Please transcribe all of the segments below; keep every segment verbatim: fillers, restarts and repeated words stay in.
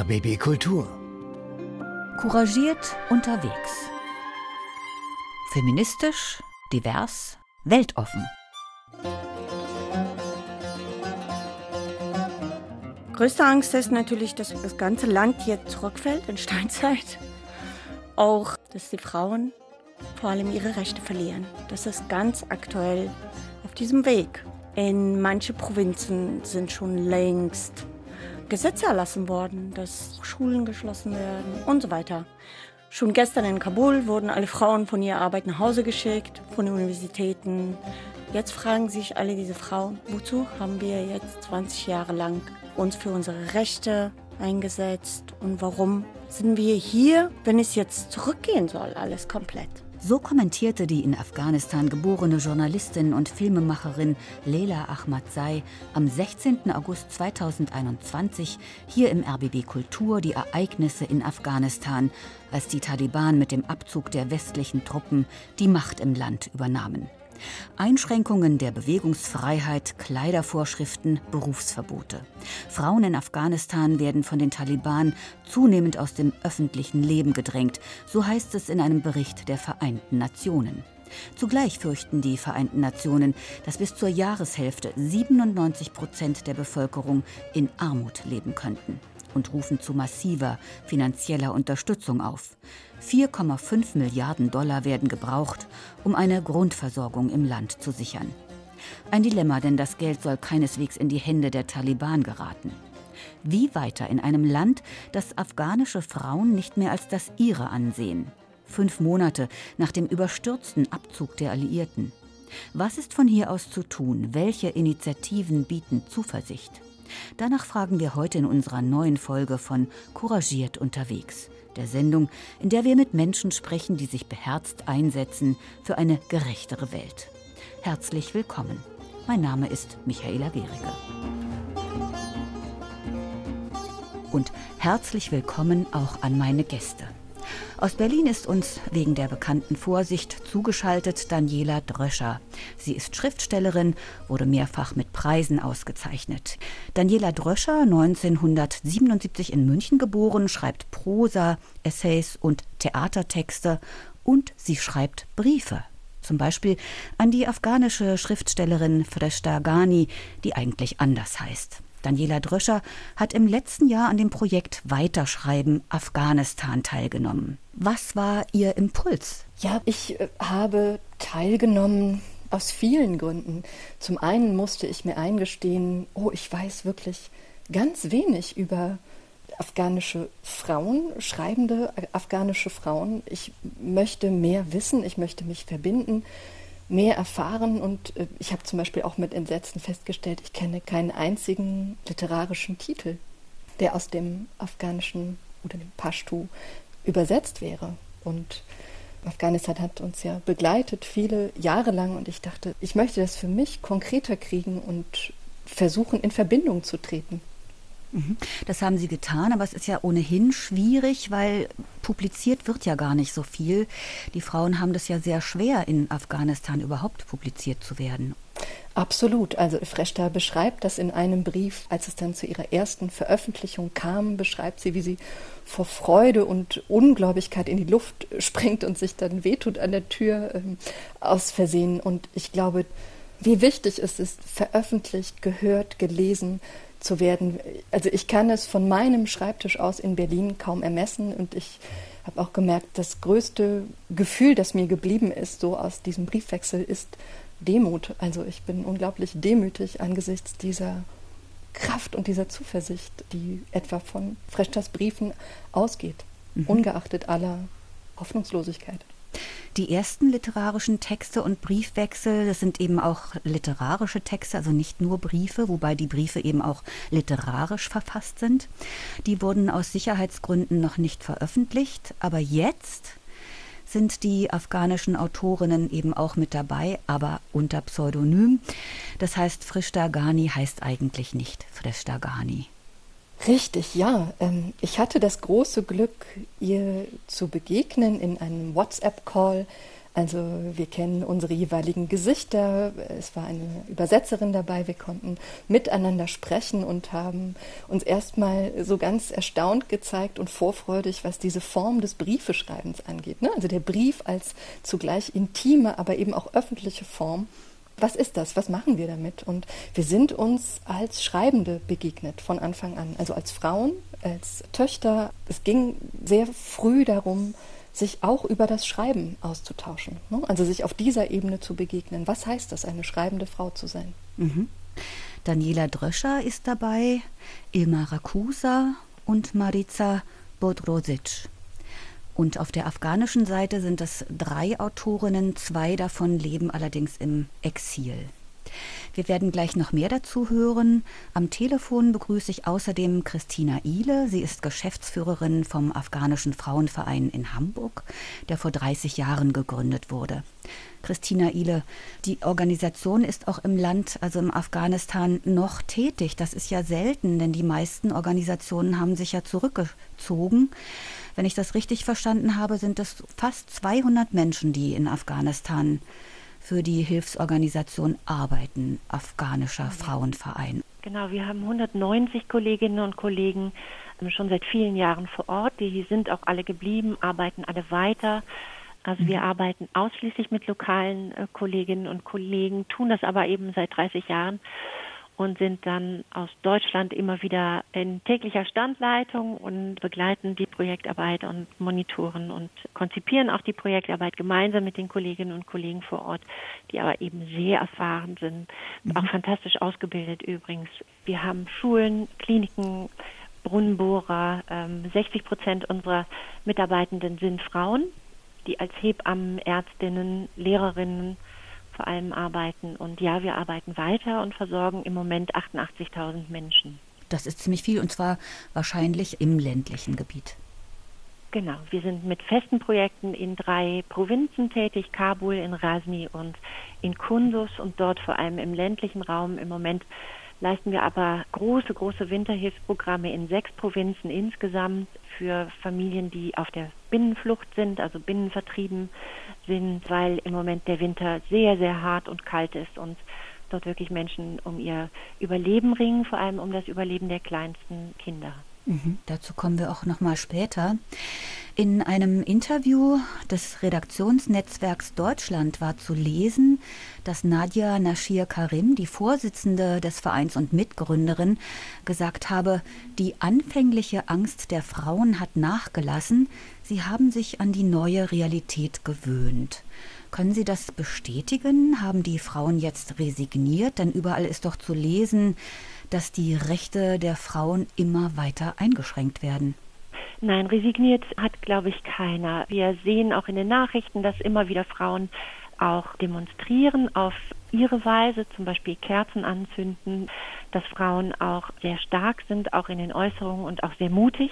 R B B Kultur. Couragiert unterwegs. Feministisch, divers, weltoffen. Größte Angst ist natürlich, dass das ganze Land jetzt zurückfällt in Steinzeit. Auch, dass die Frauen vor allem ihre Rechte verlieren. Das ist ganz aktuell auf diesem Weg. In manchen Provinzen sind schon längst Gesetze erlassen worden, dass Schulen geschlossen werden und so weiter. Schon gestern in Kabul wurden alle Frauen von ihrer Arbeit nach Hause geschickt, von den Universitäten. Jetzt fragen sich alle diese Frauen, wozu haben wir jetzt zwanzig Jahre lang uns für unsere Rechte eingesetzt und warum sind wir hier, wenn es jetzt zurückgehen soll, alles komplett. So kommentierte die in Afghanistan geborene Journalistin und Filmemacherin Leila Ahmadzai am sechzehnten August zweitausendeinundzwanzig hier im R B B Kultur die Ereignisse in Afghanistan, als die Taliban mit dem Abzug der westlichen Truppen die Macht im Land übernahmen. Einschränkungen der Bewegungsfreiheit, Kleidervorschriften, Berufsverbote. Frauen in Afghanistan werden von den Taliban zunehmend aus dem öffentlichen Leben gedrängt, so heißt es in einem Bericht der Vereinten Nationen. Zugleich fürchten die Vereinten Nationen, dass bis zur Jahreshälfte siebenundneunzig Prozent der Bevölkerung in Armut leben könnten und rufen zu massiver finanzieller Unterstützung auf. vier Komma fünf Milliarden Dollar werden gebraucht, um eine Grundversorgung im Land zu sichern. Ein Dilemma, denn das Geld soll keineswegs in die Hände der Taliban geraten. Wie weiter in einem Land, das afghanische Frauen nicht mehr als das ihre ansehen? Fünf Monate nach dem überstürzten Abzug der Alliierten. Was ist von hier aus zu tun? Welche Initiativen bieten Zuversicht? Danach fragen wir heute in unserer neuen Folge von Couragiert unterwegs, der Sendung, in der wir mit Menschen sprechen, die sich beherzt einsetzen für eine gerechtere Welt. Herzlich willkommen. Mein Name ist Michaela Gericke. Und herzlich willkommen auch an meine Gäste. Aus Berlin ist uns wegen der bekannten Vorsicht zugeschaltet Daniela Dröscher. Sie ist Schriftstellerin, wurde mehrfach mit Preisen ausgezeichnet. Daniela Dröscher, neunzehnhundertsiebenundsiebzig in München geboren, schreibt Prosa, Essays und Theatertexte und sie schreibt Briefe. Zum Beispiel an die afghanische Schriftstellerin Freshta Ghani, die eigentlich anders heißt. Daniela Dröscher hat im letzten Jahr an dem Projekt Weiterschreiben Afghanistan teilgenommen. Was war Ihr Impuls? Ja, ich äh, habe teilgenommen aus vielen Gründen. Zum einen musste ich mir eingestehen, oh, ich weiß wirklich ganz wenig über afghanische Frauen, schreibende afghanische Frauen. Ich möchte mehr wissen, ich möchte mich verbinden, mehr erfahren und äh, ich habe zum Beispiel auch mit Entsetzen festgestellt, ich kenne keinen einzigen literarischen Titel, der aus dem Afghanischen oder dem Pashto übersetzt wäre. Und Afghanistan hat uns ja begleitet viele Jahre lang und ich dachte, ich möchte das für mich konkreter kriegen und versuchen, in Verbindung zu treten. Das haben Sie getan, aber es ist ja ohnehin schwierig, weil publiziert wird ja gar nicht so viel. Die Frauen haben das ja sehr schwer, in Afghanistan überhaupt publiziert zu werden. Absolut. Also Freshta beschreibt das in einem Brief, als es dann zu ihrer ersten Veröffentlichung kam, beschreibt sie, wie sie vor Freude und Ungläubigkeit in die Luft springt und sich dann wehtut an der Tür ähm, aus Versehen. Und ich glaube, wie wichtig es ist, veröffentlicht, gehört, gelesen zu werden. Also ich kann es von meinem Schreibtisch aus in Berlin kaum ermessen und ich habe auch gemerkt, das größte Gefühl, das mir geblieben ist, so aus diesem Briefwechsel, ist Demut. Also ich bin unglaublich demütig angesichts dieser Kraft und dieser Zuversicht, die etwa von Freshtas Briefen ausgeht, mhm. ungeachtet aller Hoffnungslosigkeit. Die ersten literarischen Texte und Briefwechsel, das sind eben auch literarische Texte, also nicht nur Briefe, wobei die Briefe eben auch literarisch verfasst sind. Die wurden aus Sicherheitsgründen noch nicht veröffentlicht, aber jetzt sind die afghanischen Autorinnen eben auch mit dabei, aber unter Pseudonym. Das heißt, Freshta Ghani heißt eigentlich nicht Freshta Ghani. Richtig, ja. Ich hatte das große Glück, ihr zu begegnen in einem WhatsApp-Call Also wir kennen unsere jeweiligen Gesichter, es war eine Übersetzerin dabei, wir konnten miteinander sprechen und haben uns erstmal so ganz erstaunt gezeigt und vorfreudig, was diese Form des Briefeschreibens angeht. Ne? Also der Brief als zugleich intime, aber eben auch öffentliche Form. Was ist das? Was machen wir damit? Und wir sind uns als Schreibende begegnet von Anfang an, also als Frauen, als Töchter. Es ging sehr früh darum, sich auch über das Schreiben auszutauschen, ne? Also sich auf dieser Ebene zu begegnen. Was heißt das, eine schreibende Frau zu sein? Mhm. Daniela Dröscher ist dabei, Ilma Rakusa und Marica Bodrosic. Und auf der afghanischen Seite sind es drei Autorinnen, zwei davon leben allerdings im Exil. Wir werden gleich noch mehr dazu hören. Am Telefon begrüße ich außerdem Christina Ihle. Sie ist Geschäftsführerin vom Afghanischen Frauenverein in Hamburg, der vor dreißig Jahren gegründet wurde. Christina Ihle, die Organisation ist auch im Land, also im Afghanistan, noch tätig. Das ist ja selten, denn die meisten Organisationen haben sich ja zurückgezogen. Wenn ich das richtig verstanden habe, sind es fast zweihundert Menschen, die in Afghanistan für die Hilfsorganisation arbeiten, Afghanischer Frauenverein. Genau, wir haben hundertneunzig Kolleginnen und Kollegen schon seit vielen Jahren vor Ort. Die sind auch alle geblieben, arbeiten alle weiter. Also wir arbeiten ausschließlich mit lokalen äh, Kolleginnen und Kollegen, tun das aber eben seit dreißig Jahren und sind dann aus Deutschland immer wieder in täglicher Standleitung und begleiten die Projektarbeit und monitoren und konzipieren auch die Projektarbeit gemeinsam mit den Kolleginnen und Kollegen vor Ort, die aber eben sehr erfahren sind, mhm. auch fantastisch ausgebildet übrigens. Wir haben Schulen, Kliniken, Brunnenbohrer, ähm, sechzig Prozent unserer Mitarbeitenden sind Frauen, die als Hebammen, Ärztinnen, Lehrerinnen vor allem arbeiten. Und ja, wir arbeiten weiter und versorgen im Moment achtundachtzigtausend Menschen. Das ist ziemlich viel, und zwar wahrscheinlich im ländlichen Gebiet. Genau, wir sind mit festen Projekten in drei Provinzen tätig, Kabul, in Rasni und in Kunduz, und dort vor allem im ländlichen Raum. Im Moment leisten wir aber große, große Winterhilfsprogramme in sechs Provinzen insgesamt für Familien, die auf der Binnenflucht sind, also binnenvertrieben sind, weil im Moment der Winter sehr, sehr hart und kalt ist und dort wirklich Menschen um ihr Überleben ringen, vor allem um das Überleben der kleinsten Kinder. Mhm, dazu kommen wir auch noch mal später. In einem Interview des Redaktionsnetzwerks Deutschland war zu lesen, dass Nadia Nashir Karim, die Vorsitzende des Vereins und Mitgründerin, gesagt habe, die anfängliche Angst der Frauen hat nachgelassen, sie haben sich an die neue Realität gewöhnt. Können Sie das bestätigen? Haben die Frauen jetzt resigniert? Denn überall ist doch zu lesen, dass die Rechte der Frauen immer weiter eingeschränkt werden. Nein, resigniert hat, glaube ich, keiner. Wir sehen auch in den Nachrichten, dass immer wieder Frauen auch demonstrieren auf ihre Weise, zum Beispiel Kerzen anzünden, dass Frauen auch sehr stark sind, auch in den Äußerungen und auch sehr mutig.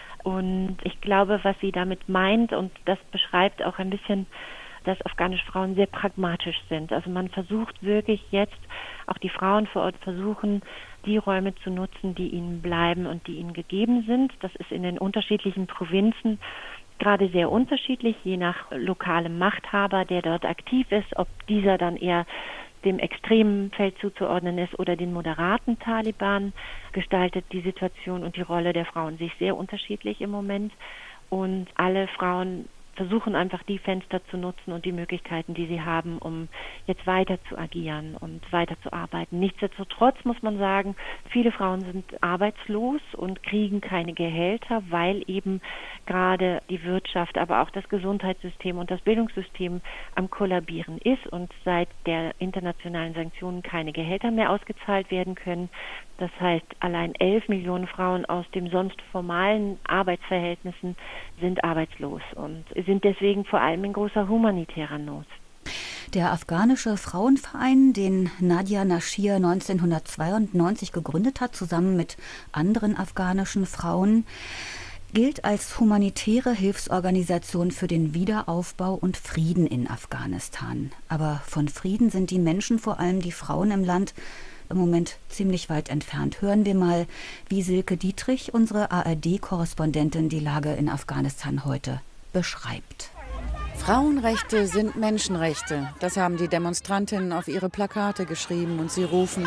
Und ich glaube, was sie damit meint, und das beschreibt auch ein bisschen, dass afghanische Frauen sehr pragmatisch sind. Also man versucht wirklich jetzt, auch die Frauen vor Ort versuchen, die Räume zu nutzen, die ihnen bleiben und die ihnen gegeben sind. Das ist in den unterschiedlichen Provinzen gerade sehr unterschiedlich, je nach lokalem Machthaber, der dort aktiv ist, ob dieser dann eher dem extremen Feld zuzuordnen ist oder den moderaten Taliban, gestaltet die Situation und die Rolle der Frauen sich sehr unterschiedlich im Moment. Und alle Frauen versuchen einfach die Fenster zu nutzen und die Möglichkeiten, die sie haben, um jetzt weiter zu agieren und weiter zu arbeiten. Nichtsdestotrotz muss man sagen, viele Frauen sind arbeitslos und kriegen keine Gehälter, weil eben gerade die Wirtschaft, aber auch das Gesundheitssystem und das Bildungssystem am Kollabieren ist und seit der internationalen Sanktionen keine Gehälter mehr ausgezahlt werden können. Das heißt, allein elf Millionen Frauen aus den sonst formalen Arbeitsverhältnissen sind arbeitslos und sind deswegen vor allem in großer humanitärer Not. Der afghanische Frauenverein, den Nadia Nashir neunzehnhundertzweiundneunzig gegründet hat, zusammen mit anderen afghanischen Frauen, gilt als humanitäre Hilfsorganisation für den Wiederaufbau und Frieden in Afghanistan. Aber von Frieden sind die Menschen, vor allem die Frauen im Land, im Moment ziemlich weit entfernt. Hören wir mal, wie Silke Dietrich, unsere A R D-Korrespondentin, die Lage in Afghanistan heute beschreibt. Frauenrechte sind Menschenrechte. Das haben die Demonstrantinnen auf ihre Plakate geschrieben und sie rufen: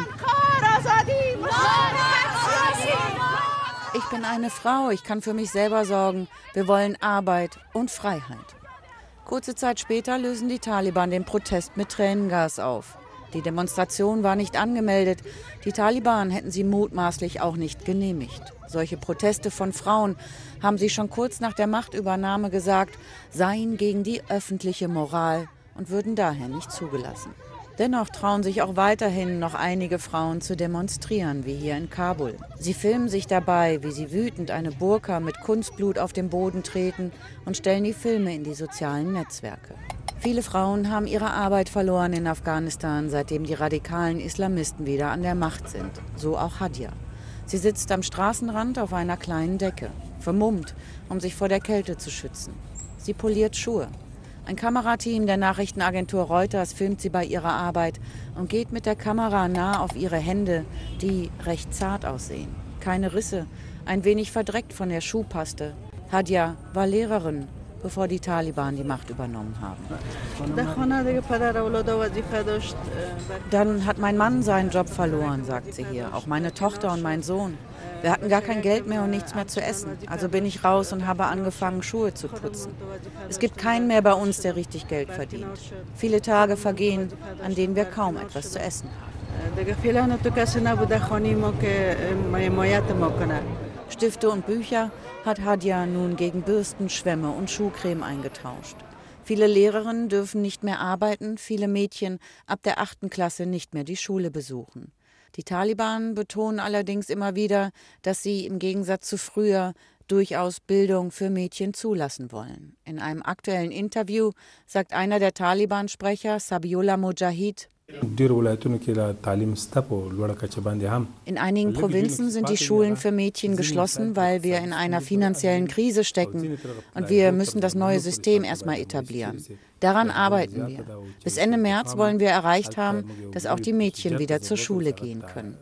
Ich bin eine Frau, ich kann für mich selber sorgen. Wir wollen Arbeit und Freiheit. Kurze Zeit später lösen die Taliban den Protest mit Tränengas auf. Die Demonstration war nicht angemeldet. Die Taliban hätten sie mutmaßlich auch nicht genehmigt. Solche Proteste von Frauen, haben sie schon kurz nach der Machtübernahme gesagt, seien gegen die öffentliche Moral und würden daher nicht zugelassen. Dennoch trauen sich auch weiterhin noch einige Frauen zu demonstrieren, wie hier in Kabul. Sie filmen sich dabei, wie sie wütend eine Burka mit Kunstblut auf den Boden treten und stellen die Filme in die sozialen Netzwerke. Viele Frauen haben ihre Arbeit verloren in Afghanistan, seitdem die radikalen Islamisten wieder an der Macht sind. So auch Hadia. Sie sitzt am Straßenrand auf einer kleinen Decke, vermummt, um sich vor der Kälte zu schützen. Sie poliert Schuhe. Ein Kamerateam der Nachrichtenagentur Reuters filmt sie bei ihrer Arbeit und geht mit der Kamera nah auf ihre Hände, die recht zart aussehen. Keine Risse, ein wenig verdreckt von der Schuhpaste. Hadia war Lehrerin, bevor die Taliban die Macht übernommen haben. Dann hat mein Mann seinen Job verloren, sagt sie hier, auch meine Tochter und mein Sohn. Wir hatten gar kein Geld mehr und nichts mehr zu essen. Also bin ich raus und habe angefangen, Schuhe zu putzen. Es gibt keinen mehr bei uns, der richtig Geld verdient. Viele Tage vergehen, an denen wir kaum etwas zu essen haben. Stifte und Bücher hat Hadia nun gegen Bürsten, Schwämme und Schuhcreme eingetauscht. Viele Lehrerinnen dürfen nicht mehr arbeiten, viele Mädchen ab der achten Klasse nicht mehr die Schule besuchen. Die Taliban betonen allerdings immer wieder, dass sie im Gegensatz zu früher durchaus Bildung für Mädchen zulassen wollen. In einem aktuellen Interview sagt einer der Taliban-Sprecher, Sabiullah Mujahid: In einigen Provinzen sind die Schulen für Mädchen geschlossen, weil wir in einer finanziellen Krise stecken und wir müssen das neue System erstmal etablieren. Daran arbeiten wir. Bis Ende März wollen wir erreicht haben, dass auch die Mädchen wieder zur Schule gehen können.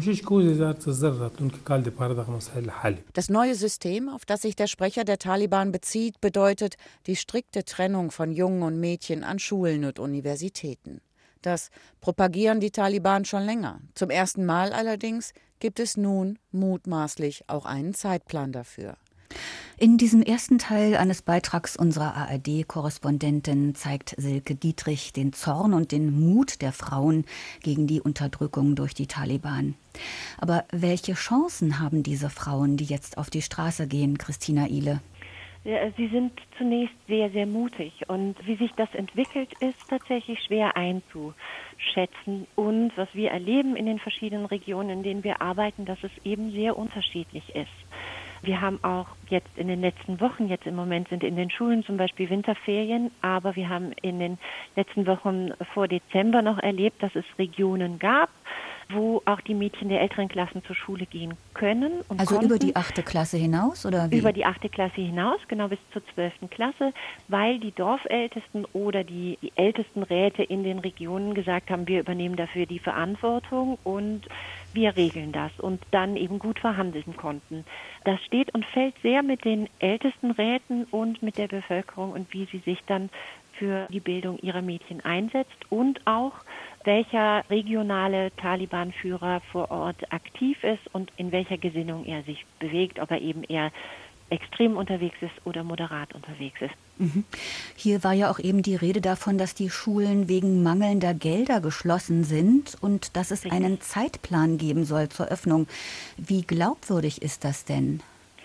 Das neue System, auf das sich der Sprecher der Taliban bezieht, bedeutet die strikte Trennung von Jungen und Mädchen an Schulen und Universitäten. Das propagieren die Taliban schon länger. Zum ersten Mal allerdings gibt es nun mutmaßlich auch einen Zeitplan dafür. In diesem ersten Teil eines Beitrags unserer A R D-Korrespondentin zeigt Silke Dietrich den Zorn und den Mut der Frauen gegen die Unterdrückung durch die Taliban. Aber welche Chancen haben diese Frauen, die jetzt auf die Straße gehen, Christina Ihle? Sie sind zunächst sehr, sehr mutig und wie sich das entwickelt, ist tatsächlich schwer einzuschätzen. Und was wir erleben in den verschiedenen Regionen, in denen wir arbeiten, dass es eben sehr unterschiedlich ist. Wir haben auch jetzt in den letzten Wochen, jetzt im Moment sind in den Schulen zum Beispiel Winterferien, aber wir haben in den letzten Wochen vor Dezember noch erlebt, dass es Regionen gab, wo auch die Mädchen der älteren Klassen zur Schule gehen können. Und also konnten. Über die achte Klasse hinaus, oder wie? Über die achte Klasse hinaus, genau bis zur zwölften Klasse, weil die Dorfältesten oder die, die ältesten Räte in den Regionen gesagt haben, wir übernehmen dafür die Verantwortung und wir regeln das und dann eben gut verhandeln konnten. Das steht und fällt sehr mit den ältesten Räten und mit der Bevölkerung und wie sie sich dann für die Bildung ihrer Mädchen einsetzt und auch welcher regionale Taliban-Führer vor Ort aktiv ist und in welcher Gesinnung er sich bewegt, ob er eben eher extrem unterwegs ist oder moderat unterwegs ist. Mhm. Hier war ja auch eben die Rede davon, dass die Schulen wegen mangelnder Gelder geschlossen sind und dass es einen Zeitplan geben soll zur Öffnung. Wie glaubwürdig ist das denn?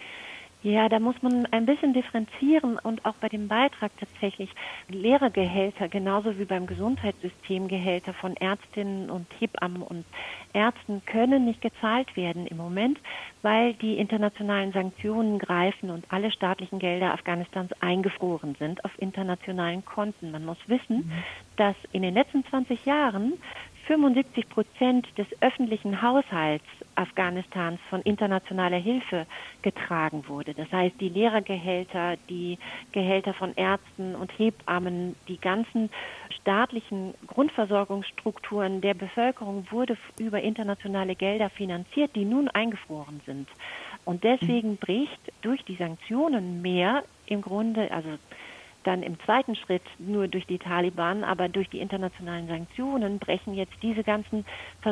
Ja, da muss man ein bisschen differenzieren und auch bei dem Beitrag tatsächlich Lehrergehälter, genauso wie beim Gesundheitssystem Gehälter von Ärztinnen und Hebammen und Ärzten können nicht gezahlt werden im Moment, weil die internationalen Sanktionen greifen und alle staatlichen Gelder Afghanistans eingefroren sind auf internationalen Konten. Man muss wissen, mhm. dass in den letzten zwanzig Jahren fünfundsiebzig Prozent des öffentlichen Haushalts Afghanistans von internationaler Hilfe getragen wurde. Das heißt, die Lehrergehälter, die Gehälter von Ärzten und Hebammen, die ganzen staatlichen Grundversorgungsstrukturen der Bevölkerung wurde über internationale Gelder finanziert, die nun eingefroren sind. Und deswegen bricht durch die Sanktionen mehr im Grunde, also dann im zweiten Schritt nur durch die Taliban, aber durch die internationalen Sanktionen brechen jetzt diese ganzen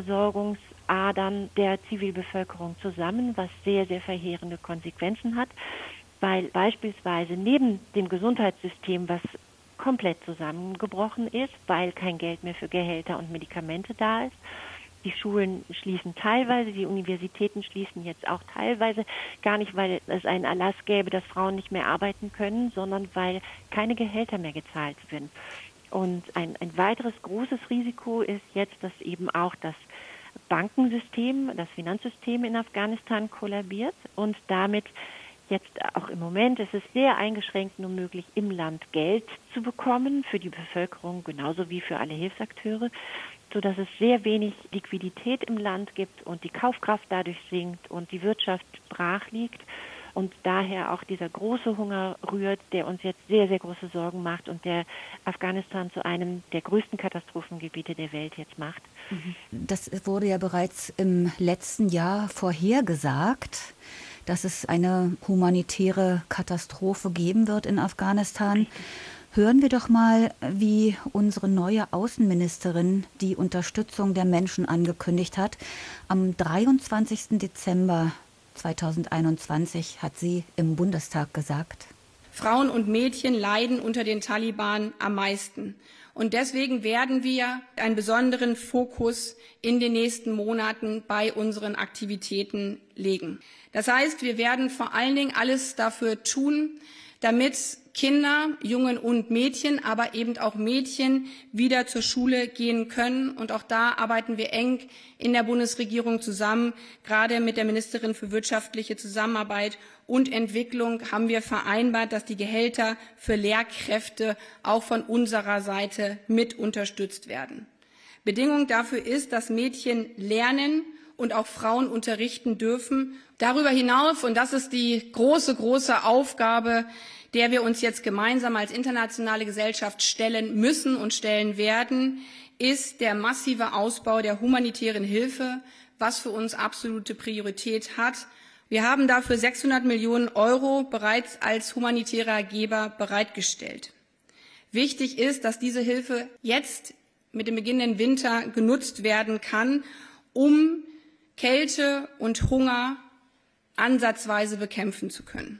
Versorgungsadern der Zivilbevölkerung zusammen, was sehr, sehr verheerende Konsequenzen hat, weil beispielsweise neben dem Gesundheitssystem, was komplett zusammengebrochen ist, weil kein Geld mehr für Gehälter und Medikamente da ist, die Schulen schließen teilweise, die Universitäten schließen jetzt auch teilweise, gar nicht, weil es einen Erlass gäbe, dass Frauen nicht mehr arbeiten können, sondern weil keine Gehälter mehr gezahlt werden. Und ein, ein weiteres großes Risiko ist jetzt, dass eben auch das Bankensystem, das Finanzsystem in Afghanistan kollabiert und damit jetzt auch im Moment ist es sehr eingeschränkt nur möglich, im Land Geld zu bekommen für die Bevölkerung, genauso wie für alle Hilfsakteure, sodass es sehr wenig Liquidität im Land gibt und die Kaufkraft dadurch sinkt und die Wirtschaft brach liegt und daher auch dieser große Hunger rührt, der uns jetzt sehr, sehr große Sorgen macht und der Afghanistan zu einem der größten Katastrophengebiete der Welt jetzt macht. Das wurde ja bereits im letzten Jahr vorhergesagt, dass es eine humanitäre Katastrophe geben wird in Afghanistan. Hören wir doch mal, wie unsere neue Außenministerin die Unterstützung der Menschen angekündigt hat. Am dreiundzwanzigsten Dezember zweitausendeinundzwanzig hat sie im Bundestag gesagt: Frauen und Mädchen leiden unter den Taliban am meisten. Und deswegen werden wir einen besonderen Fokus in den nächsten Monaten bei unseren Aktivitäten legen. Das heißt, wir werden vor allen Dingen alles dafür tun, damit Kinder, Jungen und Mädchen, aber eben auch Mädchen wieder zur Schule gehen können. Und auch da arbeiten wir eng in der Bundesregierung zusammen. Gerade mit der Ministerin für wirtschaftliche Zusammenarbeit und Entwicklung haben wir vereinbart, dass die Gehälter für Lehrkräfte auch von unserer Seite mit unterstützt werden. Bedingung dafür ist, dass Mädchen lernen und auch Frauen unterrichten dürfen. Darüber hinaus, und das ist die große, große Aufgabe, der wir uns jetzt gemeinsam als internationale Gesellschaft stellen müssen und stellen werden, ist der massive Ausbau der humanitären Hilfe, was für uns absolute Priorität hat. Wir haben dafür sechshundert Millionen Euro bereits als humanitärer Geber bereitgestellt. Wichtig ist, dass diese Hilfe jetzt mit dem beginnenden Winter genutzt werden kann, um Kälte und Hunger ansatzweise bekämpfen zu können.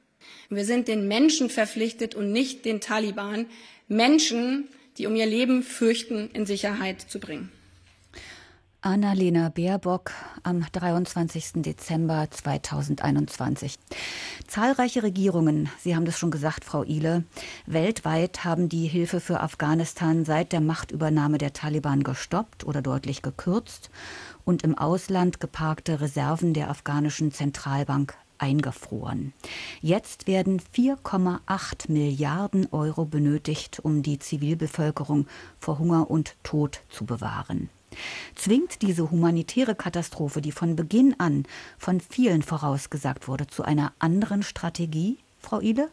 Wir sind den Menschen verpflichtet und nicht den Taliban, Menschen, die um ihr Leben fürchten, in Sicherheit zu bringen. Annalena Baerbock am dreiundzwanzigsten Dezember zweitausendeinundzwanzig. Zahlreiche Regierungen, Sie haben das schon gesagt, Frau Ihle, weltweit haben die Hilfe für Afghanistan seit der Machtübernahme der Taliban gestoppt oder deutlich gekürzt und im Ausland geparkte Reserven der afghanischen Zentralbank eingefroren. Jetzt werden vier Komma acht Milliarden Euro benötigt, um die Zivilbevölkerung vor Hunger und Tod zu bewahren. Zwingt diese humanitäre Katastrophe, die von Beginn an von vielen vorausgesagt wurde, zu einer anderen Strategie, Frau Ihle?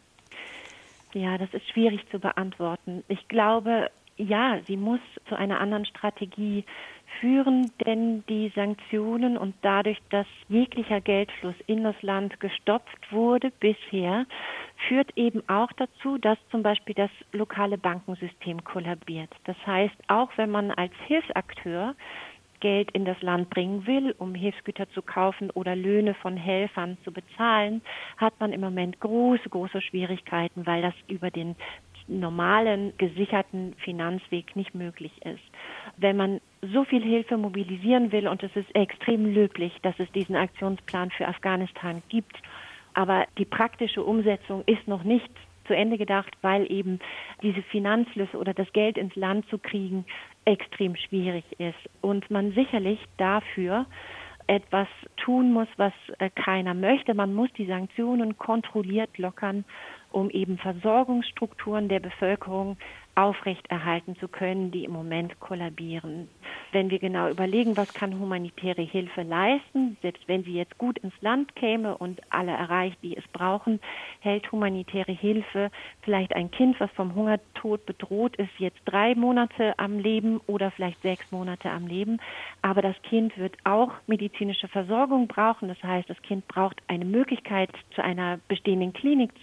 Ja, das ist schwierig zu beantworten. Ich glaube, ja, sie muss zu einer anderen Strategie führen, denn die Sanktionen und dadurch, dass jeglicher Geldfluss in das Land gestopft wurde bisher, führt eben auch dazu, dass zum Beispiel das lokale Bankensystem kollabiert. Das heißt, auch wenn man als Hilfsakteur Geld in das Land bringen will, um Hilfsgüter zu kaufen oder Löhne von Helfern zu bezahlen, hat man im Moment große, große Schwierigkeiten, weil das über den normalen, gesicherten Finanzweg nicht möglich ist. Wenn man so viel Hilfe mobilisieren will, und es ist extrem löblich, dass es diesen Aktionsplan für Afghanistan gibt, aber die praktische Umsetzung ist noch nicht zu Ende gedacht, weil eben diese Finanzflüsse oder das Geld ins Land zu kriegen extrem schwierig ist und man sicherlich dafür etwas tun muss, was äh, keiner möchte. Man muss die Sanktionen kontrolliert lockern, um eben Versorgungsstrukturen der Bevölkerung aufrechterhalten zu können, die im Moment kollabieren. Wenn wir genau überlegen, was kann humanitäre Hilfe leisten, selbst wenn sie jetzt gut ins Land käme und alle erreicht, die es brauchen, hält humanitäre Hilfe vielleicht ein Kind, was vom Hungertod bedroht ist, jetzt drei Monate am Leben oder vielleicht sechs Monate am Leben. Aber das Kind wird auch medizinische Versorgung brauchen. Das heißt, das Kind braucht eine Möglichkeit, zu einer bestehenden Klinik zu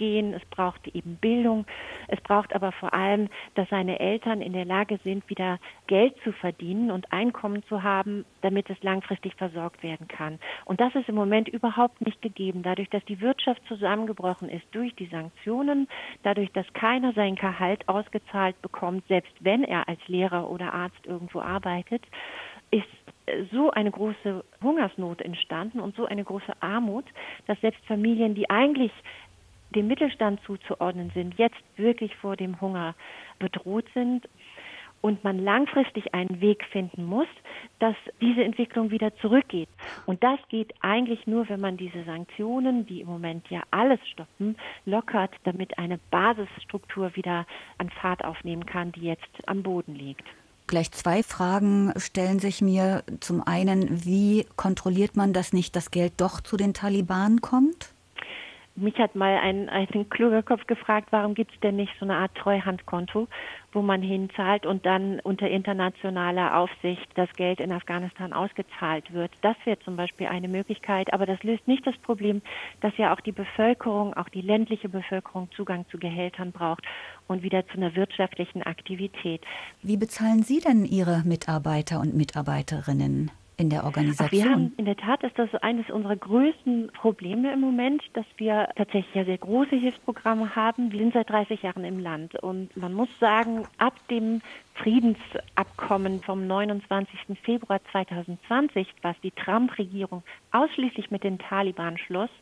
gehen, es braucht eben Bildung, es braucht aber vor allem, dass seine Eltern in der Lage sind, wieder Geld zu verdienen und Einkommen zu haben, damit es langfristig versorgt werden kann. Und das ist im Moment überhaupt nicht gegeben. Dadurch, dass die Wirtschaft zusammengebrochen ist durch die Sanktionen, dadurch, dass keiner sein Gehalt ausgezahlt bekommt, selbst wenn er als Lehrer oder Arzt irgendwo arbeitet, ist so eine große Hungersnot entstanden und so eine große Armut, dass selbst Familien, die eigentlich dem Mittelstand zuzuordnen sind, jetzt wirklich vor dem Hunger bedroht sind und man langfristig einen Weg finden muss, dass diese Entwicklung wieder zurückgeht. Und das geht eigentlich nur, wenn man diese Sanktionen, die im Moment ja alles stoppen, lockert, damit eine Basisstruktur wieder an Fahrt aufnehmen kann, die jetzt am Boden liegt. Gleich zwei Fragen stellen sich mir. Zum einen, wie kontrolliert man, dass nicht das Geld doch zu den Taliban kommt? Mich hat mal ein, ein kluger Kopf gefragt, warum gibt es denn nicht so eine Art Treuhandkonto, wo man hinzahlt und dann unter internationaler Aufsicht das Geld in Afghanistan ausgezahlt wird. Das wäre zum Beispiel eine Möglichkeit, aber das löst nicht das Problem, dass ja auch die Bevölkerung, auch die ländliche Bevölkerung Zugang zu Gehältern braucht und wieder zu einer wirtschaftlichen Aktivität. Wie bezahlen Sie denn Ihre Mitarbeiter und Mitarbeiterinnen in der Organisation? Ach, wir haben, in der Tat ist das eines unserer größten Probleme im Moment, dass wir tatsächlich ja sehr große Hilfsprogramme haben. Wir sind seit dreißig Jahren im Land und man muss sagen, ab dem Friedensabkommen vom neunundzwanzigsten Februar zweitausendzwanzig, was die Trump-Regierung ausschließlich mit den Taliban schloss,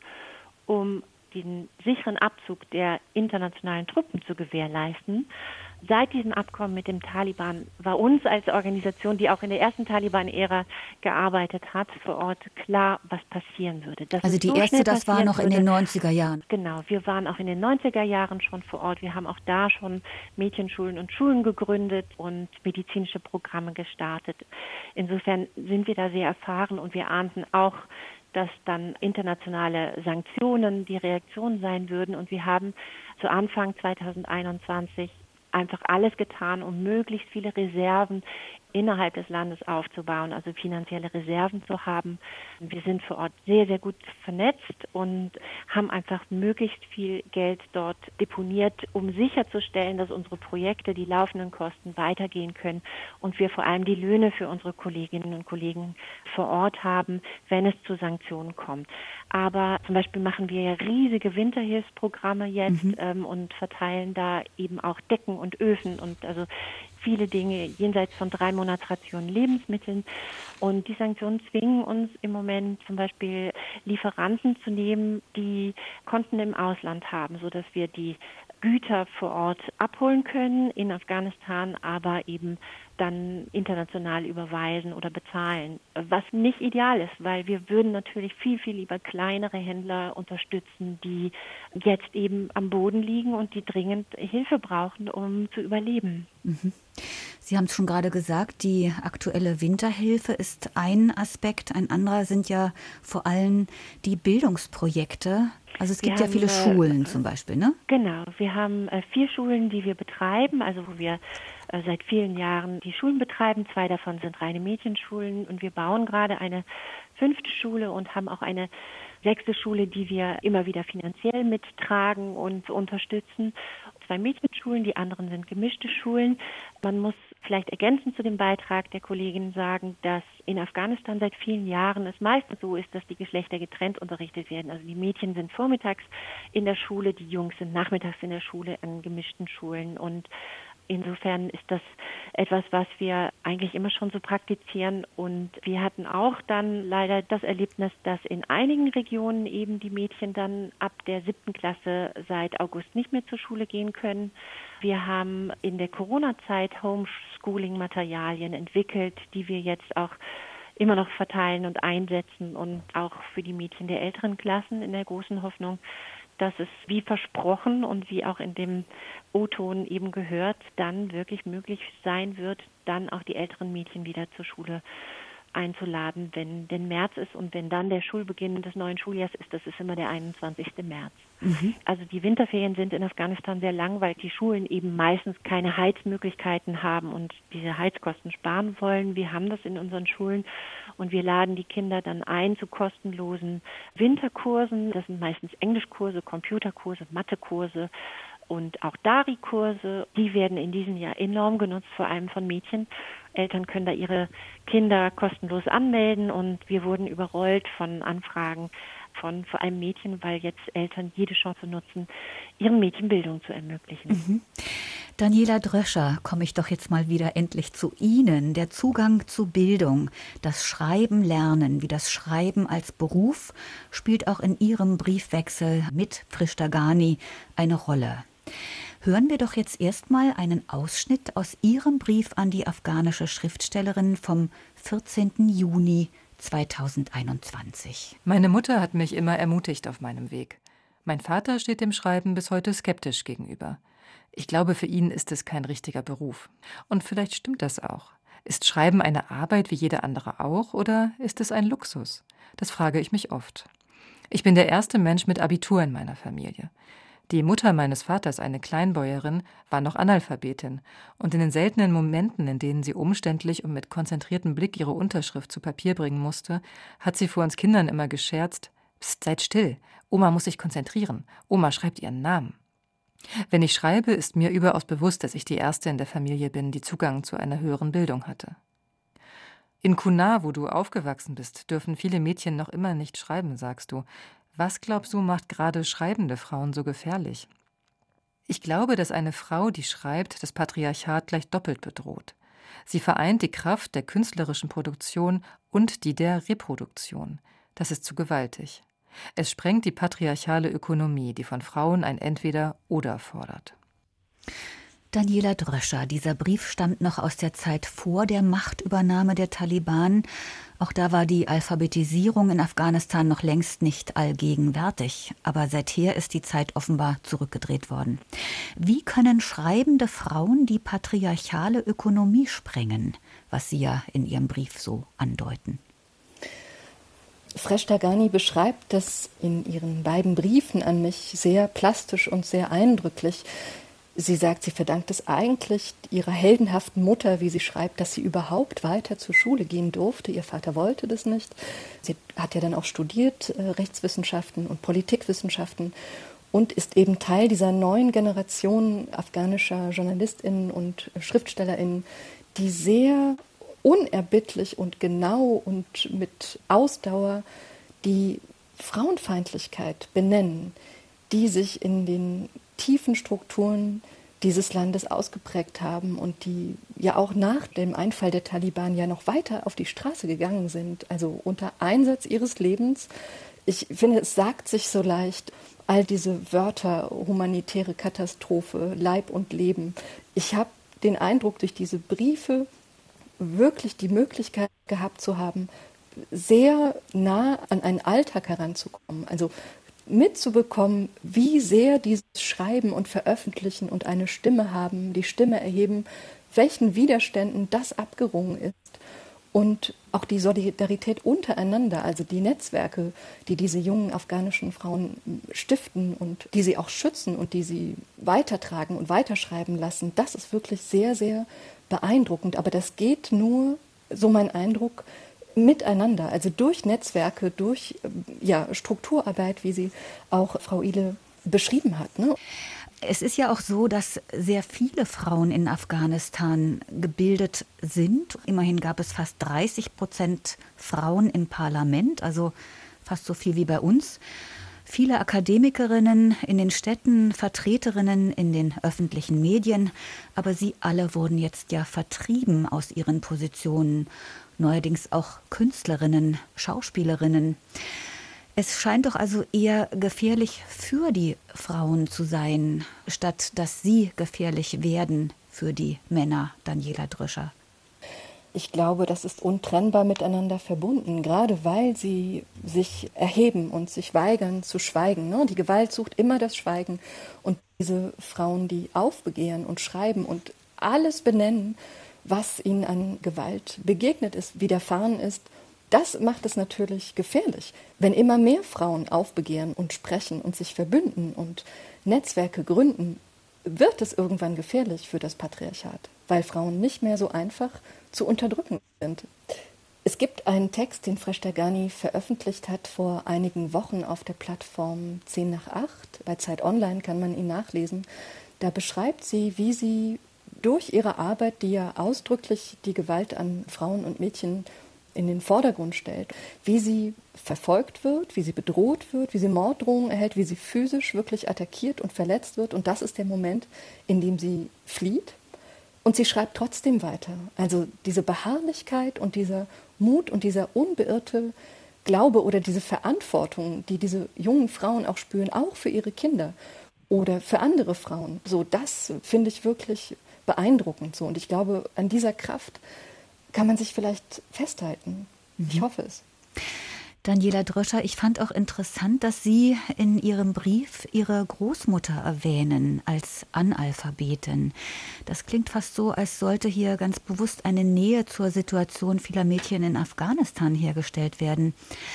um den sicheren Abzug der internationalen Truppen zu gewährleisten. Seit diesem Abkommen mit dem Taliban war uns als Organisation, die auch in der ersten Taliban-Ära gearbeitet hat, vor Ort klar, was passieren würde. Dass also die so erste, das war noch in den neunziger Jahren. Genau, wir waren auch in den neunziger Jahren schon vor Ort. Wir haben auch da schon Mädchenschulen und Schulen gegründet und medizinische Programme gestartet. Insofern sind wir da sehr erfahren und wir ahnten auch, dass dann internationale Sanktionen die Reaktion sein würden. Und wir haben zu Anfang zweitausendeinundzwanzig einfach alles getan, um möglichst viele Reserven innerhalb des Landes aufzubauen, also finanzielle Reserven zu haben. Wir sind vor Ort sehr, sehr gut vernetzt und haben einfach möglichst viel Geld dort deponiert, um sicherzustellen, dass unsere Projekte, die laufenden Kosten weitergehen können und wir vor allem die Löhne für unsere Kolleginnen und Kollegen vor Ort haben, wenn es zu Sanktionen kommt. Aber zum Beispiel machen wir ja riesige Winterhilfsprogramme jetzt mhm. ähm, und verteilen da eben auch Decken und Öfen und also viele Dinge jenseits von drei Monatsrationen Lebensmitteln. Und die Sanktionen zwingen uns im Moment zum Beispiel Lieferanten zu nehmen, die Konten im Ausland haben, sodass wir die Güter vor Ort abholen können in Afghanistan, aber eben dann international überweisen oder bezahlen, was nicht ideal ist, weil wir würden natürlich viel, viel lieber kleinere Händler unterstützen, die jetzt eben am Boden liegen und die dringend Hilfe brauchen, um zu überleben. Mhm. Sie haben es schon gerade gesagt, die aktuelle Winterhilfe ist ein Aspekt. Ein anderer sind ja vor allem die Bildungsprojekte. Also es gibt wir ja haben, viele Schulen äh, zum Beispiel, ne? Genau, wir haben äh, vier Schulen, die wir betreiben, also wo wir äh, seit vielen Jahren die Schulen betreiben. Zwei davon sind reine Mädchenschulen und wir bauen gerade eine fünfte Schule und haben auch eine sechste Schule, die wir immer wieder finanziell mittragen und unterstützen. Zwei Mädchenschulen, die anderen sind gemischte Schulen. Man muss vielleicht ergänzend zu dem Beitrag der Kollegin sagen, dass in Afghanistan seit vielen Jahren es meistens so ist, dass die Geschlechter getrennt unterrichtet werden. Also die Mädchen sind vormittags in der Schule, die Jungs sind nachmittags in der Schule an gemischten Schulen und insofern ist das etwas, was wir eigentlich immer schon so praktizieren. Und wir hatten auch dann leider das Erlebnis, dass in einigen Regionen eben die Mädchen dann ab der siebten Klasse seit August nicht mehr zur Schule gehen können. Wir haben in der Corona-Zeit Homeschooling-Materialien entwickelt, die wir jetzt auch immer noch verteilen und einsetzen und auch für die Mädchen der älteren Klassen in der großen Hoffnung, dass es wie versprochen und wie auch in dem O-Ton eben gehört, dann wirklich möglich sein wird, dann auch die älteren Mädchen wieder zur Schule einzuladen, wenn denn März ist und wenn dann der Schulbeginn des neuen Schuljahres ist, das ist immer der einundzwanzigsten März. Mhm. Also die Winterferien sind in Afghanistan sehr lang, weil die Schulen eben meistens keine Heizmöglichkeiten haben und diese Heizkosten sparen wollen. Wir haben das in unseren Schulen und wir laden die Kinder dann ein zu kostenlosen Winterkursen. Das sind meistens Englischkurse, Computerkurse, Mathekurse und auch Dari-Kurse. Die werden in diesem Jahr enorm genutzt, vor allem von Mädchen. Eltern können da ihre Kinder kostenlos anmelden und wir wurden überrollt von Anfragen von vor allem Mädchen, weil jetzt Eltern jede Chance nutzen, ihren Mädchen Bildung zu ermöglichen. Mhm. Daniela Dröscher, komme ich doch jetzt mal wieder endlich zu Ihnen. Der Zugang zu Bildung, das Schreiben lernen, wie das Schreiben als Beruf, spielt auch in Ihrem Briefwechsel mit Frishta Ghani eine Rolle. Hören wir doch jetzt erstmal einen Ausschnitt aus Ihrem Brief an die afghanische Schriftstellerin vom vierzehnten Juni zweitausendeinundzwanzig. Meine Mutter hat mich immer ermutigt auf meinem Weg. Mein Vater steht dem Schreiben bis heute skeptisch gegenüber. Ich glaube, für ihn ist es kein richtiger Beruf. Und vielleicht stimmt das auch. Ist Schreiben eine Arbeit wie jede andere auch oder ist es ein Luxus? Das frage ich mich oft. Ich bin der erste Mensch mit Abitur in meiner Familie. Die Mutter meines Vaters, eine Kleinbäuerin, war noch Analphabetin und in den seltenen Momenten, in denen sie umständlich und mit konzentriertem Blick ihre Unterschrift zu Papier bringen musste, hat sie vor uns Kindern immer gescherzt: Psst, seid still, Oma muss sich konzentrieren, Oma schreibt ihren Namen. Wenn ich schreibe, ist mir überaus bewusst, dass ich die Erste in der Familie bin, die Zugang zu einer höheren Bildung hatte. In Kunar, wo du aufgewachsen bist, dürfen viele Mädchen noch immer nicht schreiben, sagst du. Was, glaubst du, macht gerade schreibende Frauen so gefährlich? Ich glaube, dass eine Frau, die schreibt, das Patriarchat gleich doppelt bedroht. Sie vereint die Kraft der künstlerischen Produktion und die der Reproduktion. Das ist zu gewaltig. Es sprengt die patriarchale Ökonomie, die von Frauen ein Entweder-Oder fordert. Daniela Dröscher, dieser Brief stammt noch aus der Zeit vor der Machtübernahme der Taliban. Auch da war die Alphabetisierung in Afghanistan noch längst nicht allgegenwärtig. Aber seither ist die Zeit offenbar zurückgedreht worden. Wie können schreibende Frauen die patriarchale Ökonomie sprengen, was Sie ja in Ihrem Brief so andeuten? Frishta Ghani beschreibt das in ihren beiden Briefen an mich sehr plastisch und sehr eindrücklich. Sie sagt, sie verdankt es eigentlich ihrer heldenhaften Mutter, wie sie schreibt, dass sie überhaupt weiter zur Schule gehen durfte. Ihr Vater wollte das nicht. Sie hat ja dann auch studiert, äh, Rechtswissenschaften und Politikwissenschaften und ist eben Teil dieser neuen Generation afghanischer JournalistInnen und SchriftstellerInnen, die sehr unerbittlich und genau und mit Ausdauer die Frauenfeindlichkeit benennen, die sich in den tiefen Strukturen dieses Landes ausgeprägt haben und die ja auch nach dem Einfall der Taliban ja noch weiter auf die Straße gegangen sind, also unter Einsatz ihres Lebens. Ich finde, es sagt sich so leicht, all diese Wörter, humanitäre Katastrophe, Leib und Leben. Ich habe den Eindruck, durch diese Briefe wirklich die Möglichkeit gehabt zu haben, sehr nah an einen Alltag heranzukommen. Also mitzubekommen, wie sehr dieses Schreiben und Veröffentlichen und eine Stimme haben, die Stimme erheben, welchen Widerständen das abgerungen ist. Und auch die Solidarität untereinander, also die Netzwerke, die diese jungen afghanischen Frauen stiften und die sie auch schützen und die sie weitertragen und weiterschreiben lassen, das ist wirklich sehr, sehr beeindruckend. Aber das geht nur, so mein Eindruck, miteinander, also durch Netzwerke, durch ja, Strukturarbeit, wie sie auch Frau Idel beschrieben hat. Ne? Es ist ja auch so, dass sehr viele Frauen in Afghanistan gebildet sind. Immerhin gab es fast dreißig Prozent Frauen im Parlament, also fast so viel wie bei uns. Viele Akademikerinnen in den Städten, Vertreterinnen in den öffentlichen Medien, aber sie alle wurden jetzt ja vertrieben aus ihren Positionen. Neuerdings auch Künstlerinnen, Schauspielerinnen. Es scheint doch also eher gefährlich für die Frauen zu sein, statt dass sie gefährlich werden für die Männer, Daniela Dröscher. Ich glaube, das ist untrennbar miteinander verbunden, gerade weil sie sich erheben und sich weigern zu schweigen. Ne? Die Gewalt sucht immer das Schweigen. Und diese Frauen, die aufbegehren und schreiben und alles benennen, was ihnen an Gewalt begegnet ist, widerfahren ist. Das macht es natürlich gefährlich. Wenn immer mehr Frauen aufbegehren und sprechen und sich verbünden und Netzwerke gründen, wird es irgendwann gefährlich für das Patriarchat, weil Frauen nicht mehr so einfach zu unterdrücken sind. Es gibt einen Text, den Freshta Ghani veröffentlicht hat vor einigen Wochen auf der Plattform zehn nach acht. Bei Zeit Online kann man ihn nachlesen. Da beschreibt sie, wie sie durch ihre Arbeit, die ja ausdrücklich die Gewalt an Frauen und Mädchen in den Vordergrund stellt, wie sie verfolgt wird, wie sie bedroht wird, wie sie Morddrohungen erhält, wie sie physisch wirklich attackiert und verletzt wird. Und das ist der Moment, in dem sie flieht. Und sie schreibt trotzdem weiter. Also diese Beharrlichkeit und dieser Mut und dieser unbeirrte Glaube oder diese Verantwortung, die diese jungen Frauen auch spüren, auch für ihre Kinder oder für andere Frauen. So, das finde ich wirklich beeindruckend. So. Und ich glaube, an dieser Kraft kann man sich vielleicht festhalten. Mhm. Ich hoffe es. Daniela Dröscher, ich fand auch interessant, dass Sie in Ihrem Brief Ihre Großmutter erwähnen als Analphabetin. Das klingt fast so, als sollte hier ganz bewusst eine Nähe zur Situation vieler Mädchen in Afghanistan hergestellt werden.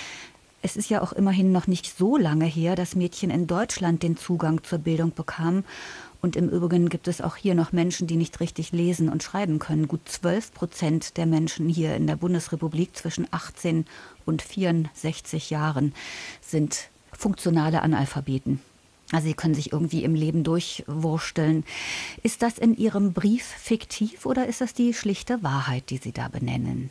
Es ist ja auch immerhin noch nicht so lange her, dass Mädchen in Deutschland den Zugang zur Bildung bekamen. Und im Übrigen gibt es auch hier noch Menschen, die nicht richtig lesen und schreiben können. Gut zwölf Prozent der Menschen hier in der Bundesrepublik zwischen achtzehn und vierundsechzig Jahren sind funktionale Analphabeten. Also sie können sich irgendwie im Leben durchwursteln. Ist das in Ihrem Brief fiktiv oder ist das die schlichte Wahrheit, die Sie da benennen?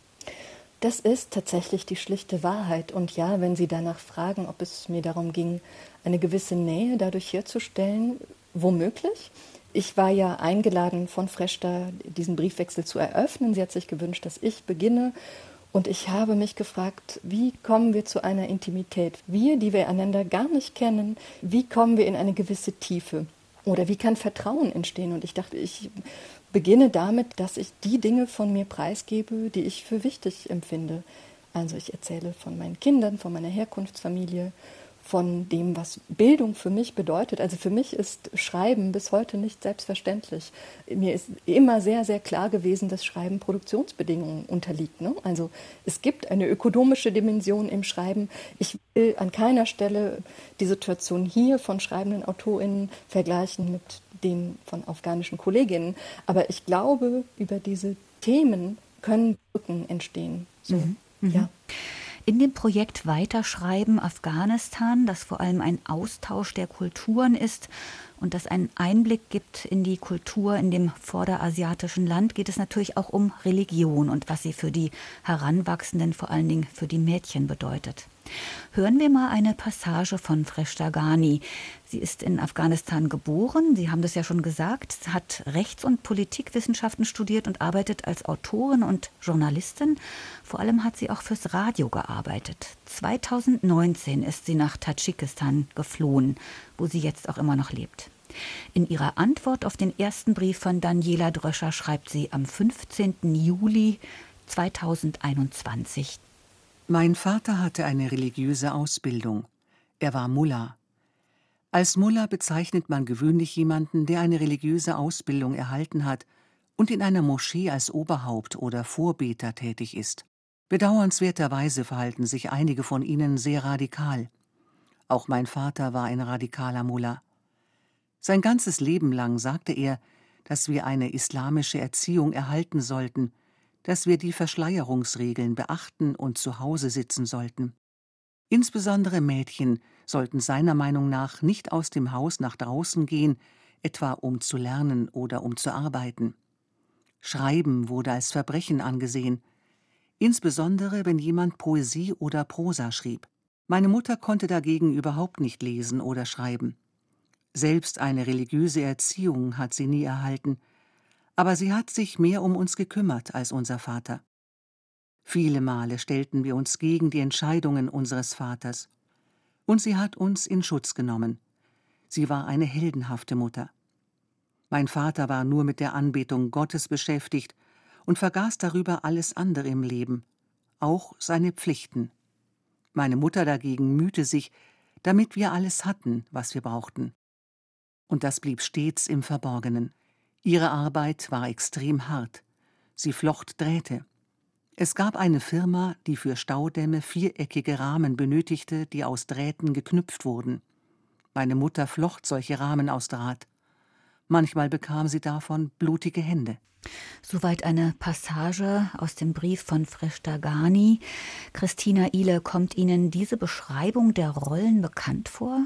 Das ist tatsächlich die schlichte Wahrheit. Und ja, wenn Sie danach fragen, ob es mir darum ging, eine gewisse Nähe dadurch herzustellen, womöglich. Ich war ja eingeladen von Freshta, diesen Briefwechsel zu eröffnen. Sie hat sich gewünscht, dass ich beginne. Und ich habe mich gefragt, wie kommen wir zu einer Intimität? Wir, die wir einander gar nicht kennen, wie kommen wir in eine gewisse Tiefe? Oder wie kann Vertrauen entstehen? Und ich dachte, ich beginne damit, dass ich die Dinge von mir preisgebe, die ich für wichtig empfinde. Also ich erzähle von meinen Kindern, von meiner Herkunftsfamilie, von dem, was Bildung für mich bedeutet. Also für mich ist Schreiben bis heute nicht selbstverständlich. Mir ist immer sehr, sehr klar gewesen, dass Schreiben Produktionsbedingungen unterliegt. Ne? Also es gibt eine ökonomische Dimension im Schreiben. Ich will an keiner Stelle die Situation hier von schreibenden AutorInnen vergleichen mit dem von afghanischen Kolleginnen. Aber ich glaube, über diese Themen können Brücken entstehen. So, mhm. ja. In dem Projekt Weiterschreiben Afghanistan, das vor allem ein Austausch der Kulturen ist und das einen Einblick gibt in die Kultur in dem vorderasiatischen Land, geht es natürlich auch um Religion und was sie für die Heranwachsenden, vor allen Dingen für die Mädchen bedeutet. Hören wir mal eine Passage von Freshta Ghani. Sie ist in Afghanistan geboren, Sie haben das ja schon gesagt, hat Rechts- und Politikwissenschaften studiert und arbeitet als Autorin und Journalistin. Vor allem hat sie auch fürs Radio gearbeitet. zweitausendneunzehn ist sie nach Tadschikistan geflohen, wo sie jetzt auch immer noch lebt. In ihrer Antwort auf den ersten Brief von Daniela Dröscher schreibt sie am fünfzehnten Juli zweitausendeinundzwanzig: Mein Vater hatte eine religiöse Ausbildung. Er war Mullah. Als Mullah bezeichnet man gewöhnlich jemanden, der eine religiöse Ausbildung erhalten hat und in einer Moschee als Oberhaupt oder Vorbeter tätig ist. Bedauernswerterweise verhalten sich einige von ihnen sehr radikal. Auch mein Vater war ein radikaler Mullah. Sein ganzes Leben lang sagte er, dass wir eine islamische Erziehung erhalten sollten, dass wir die Verschleierungsregeln beachten und zu Hause sitzen sollten. Insbesondere Mädchen sollten seiner Meinung nach nicht aus dem Haus nach draußen gehen, etwa um zu lernen oder um zu arbeiten. Schreiben wurde als Verbrechen angesehen, insbesondere wenn jemand Poesie oder Prosa schrieb. Meine Mutter konnte dagegen überhaupt nicht lesen oder schreiben. Selbst eine religiöse Erziehung hat sie nie erhalten, aber sie hat sich mehr um uns gekümmert als unser Vater. Viele Male stellten wir uns gegen die Entscheidungen unseres Vaters. Und sie hat uns in Schutz genommen. Sie war eine heldenhafte Mutter. Mein Vater war nur mit der Anbetung Gottes beschäftigt und vergaß darüber alles andere im Leben, auch seine Pflichten. Meine Mutter dagegen mühte sich, damit wir alles hatten, was wir brauchten. Und das blieb stets im Verborgenen. Ihre Arbeit war extrem hart. Sie flocht Drähte. Es gab eine Firma, die für Staudämme viereckige Rahmen benötigte, die aus Drähten geknüpft wurden. Meine Mutter flocht solche Rahmen aus Draht. Manchmal bekam sie davon blutige Hände. Soweit eine Passage aus dem Brief von Freshta Ghani. Christina Ihle, kommt Ihnen diese Beschreibung der Rollen bekannt vor?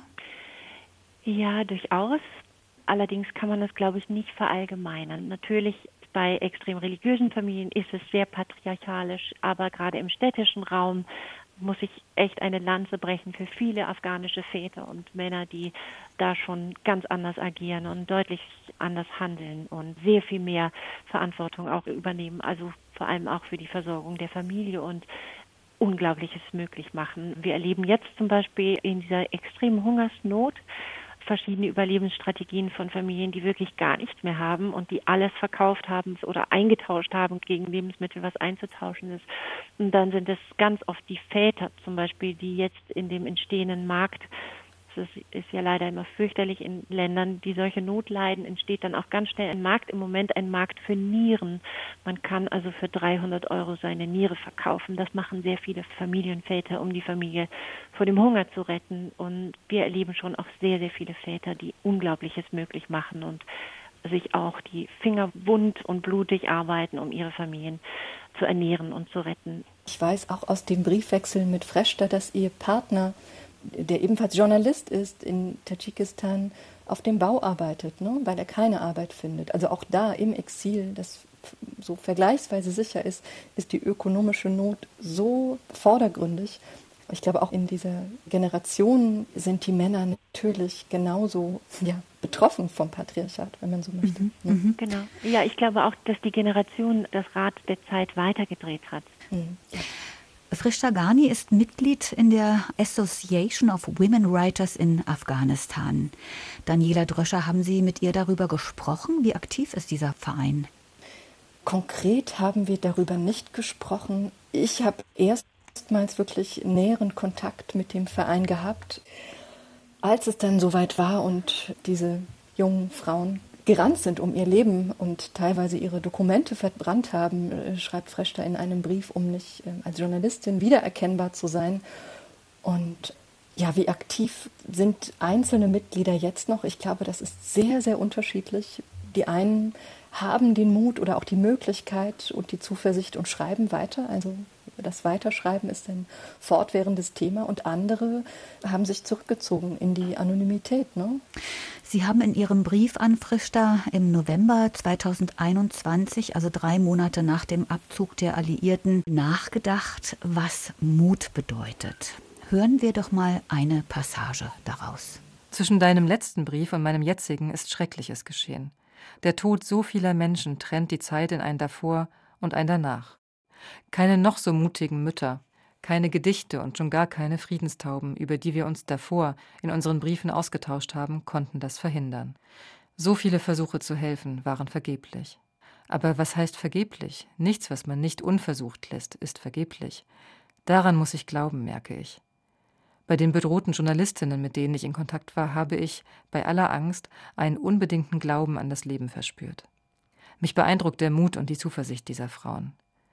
Ja, durchaus. Allerdings kann man das, glaube ich, nicht verallgemeinern. Natürlich bei extrem religiösen Familien ist es sehr patriarchalisch, aber gerade im städtischen Raum muss ich echt eine Lanze brechen für viele afghanische Väter und Männer, die da schon ganz anders agieren und deutlich anders handeln und sehr viel mehr Verantwortung auch übernehmen, also vor allem auch für die Versorgung der Familie und Unglaubliches möglich machen. Wir erleben jetzt zum Beispiel in dieser extremen Hungersnot verschiedene Überlebensstrategien von Familien, die wirklich gar nichts mehr haben und die alles verkauft haben oder eingetauscht haben gegen Lebensmittel, was einzutauschen ist. Und dann sind es ganz oft die Väter zum Beispiel, die jetzt in dem entstehenden Markt, das ist ja leider immer fürchterlich in Ländern, die solche Not leiden, entsteht dann auch ganz schnell ein Markt, im Moment ein Markt für Nieren. Man kann also für dreihundert Euro seine Niere verkaufen. Das machen sehr viele Familienväter, um die Familie vor dem Hunger zu retten. Und wir erleben schon auch sehr, sehr viele Väter, die Unglaubliches möglich machen und sich auch die Finger wund und blutig arbeiten, um ihre Familien zu ernähren und zu retten. Ich weiß auch aus dem Briefwechsel mit Freshta, dass ihr Partner, der ebenfalls Journalist ist in Tadschikistan, auf dem Bau arbeitet, ne, weil er keine Arbeit findet. Also auch da im Exil, das so vergleichsweise sicher ist, ist die ökonomische Not so vordergründig. Ich glaube, auch in dieser Generation sind die Männer natürlich genauso ja, betroffen vom Patriarchat, wenn man so möchte. Mhm. Ne? Mhm. Genau. Ja, ich glaube auch, dass die Generation das Rad der Zeit weitergedreht hat. Mhm. Ja. Freshta Ghani ist Mitglied in der Association of Women Writers in Afghanistan. Daniela Dröscher, haben Sie mit ihr darüber gesprochen? Wie aktiv ist dieser Verein? Konkret haben wir darüber nicht gesprochen. Ich habe erstmals wirklich näheren Kontakt mit dem Verein gehabt, als es dann soweit war und diese jungen Frauen gerannt sind um ihr Leben und teilweise ihre Dokumente verbrannt haben, schreibt Freshta in einem Brief, um nicht als Journalistin wiedererkennbar zu sein. Und ja, wie aktiv sind einzelne Mitglieder jetzt noch? Ich glaube, das ist sehr, sehr unterschiedlich. Die einen haben den Mut oder auch die Möglichkeit und die Zuversicht und schreiben weiter. Also das Weiterschreiben ist ein fortwährendes Thema. Und andere haben sich zurückgezogen in die Anonymität, ne? Sie haben in Ihrem Brief an Freshta im November zweitausendeinundzwanzig, also drei Monate nach dem Abzug der Alliierten, nachgedacht, was Mut bedeutet. Hören wir doch mal eine Passage daraus. Zwischen deinem letzten Brief und meinem jetzigen ist Schreckliches geschehen. Der Tod so vieler Menschen trennt die Zeit in ein Davor und ein Danach. Keine noch so mutigen Mütter, keine Gedichte und schon gar keine Friedenstauben, über die wir uns davor in unseren Briefen ausgetauscht haben, konnten das verhindern. So viele Versuche zu helfen waren vergeblich. Aber was heißt vergeblich? Nichts, was man nicht unversucht lässt, ist vergeblich. Daran muss ich glauben, merke ich. Bei den bedrohten Journalistinnen, mit denen ich in Kontakt war, habe ich, bei aller Angst, einen unbedingten Glauben an das Leben verspürt. Mich beeindruckt der Mut und die Zuversicht dieser Frauen.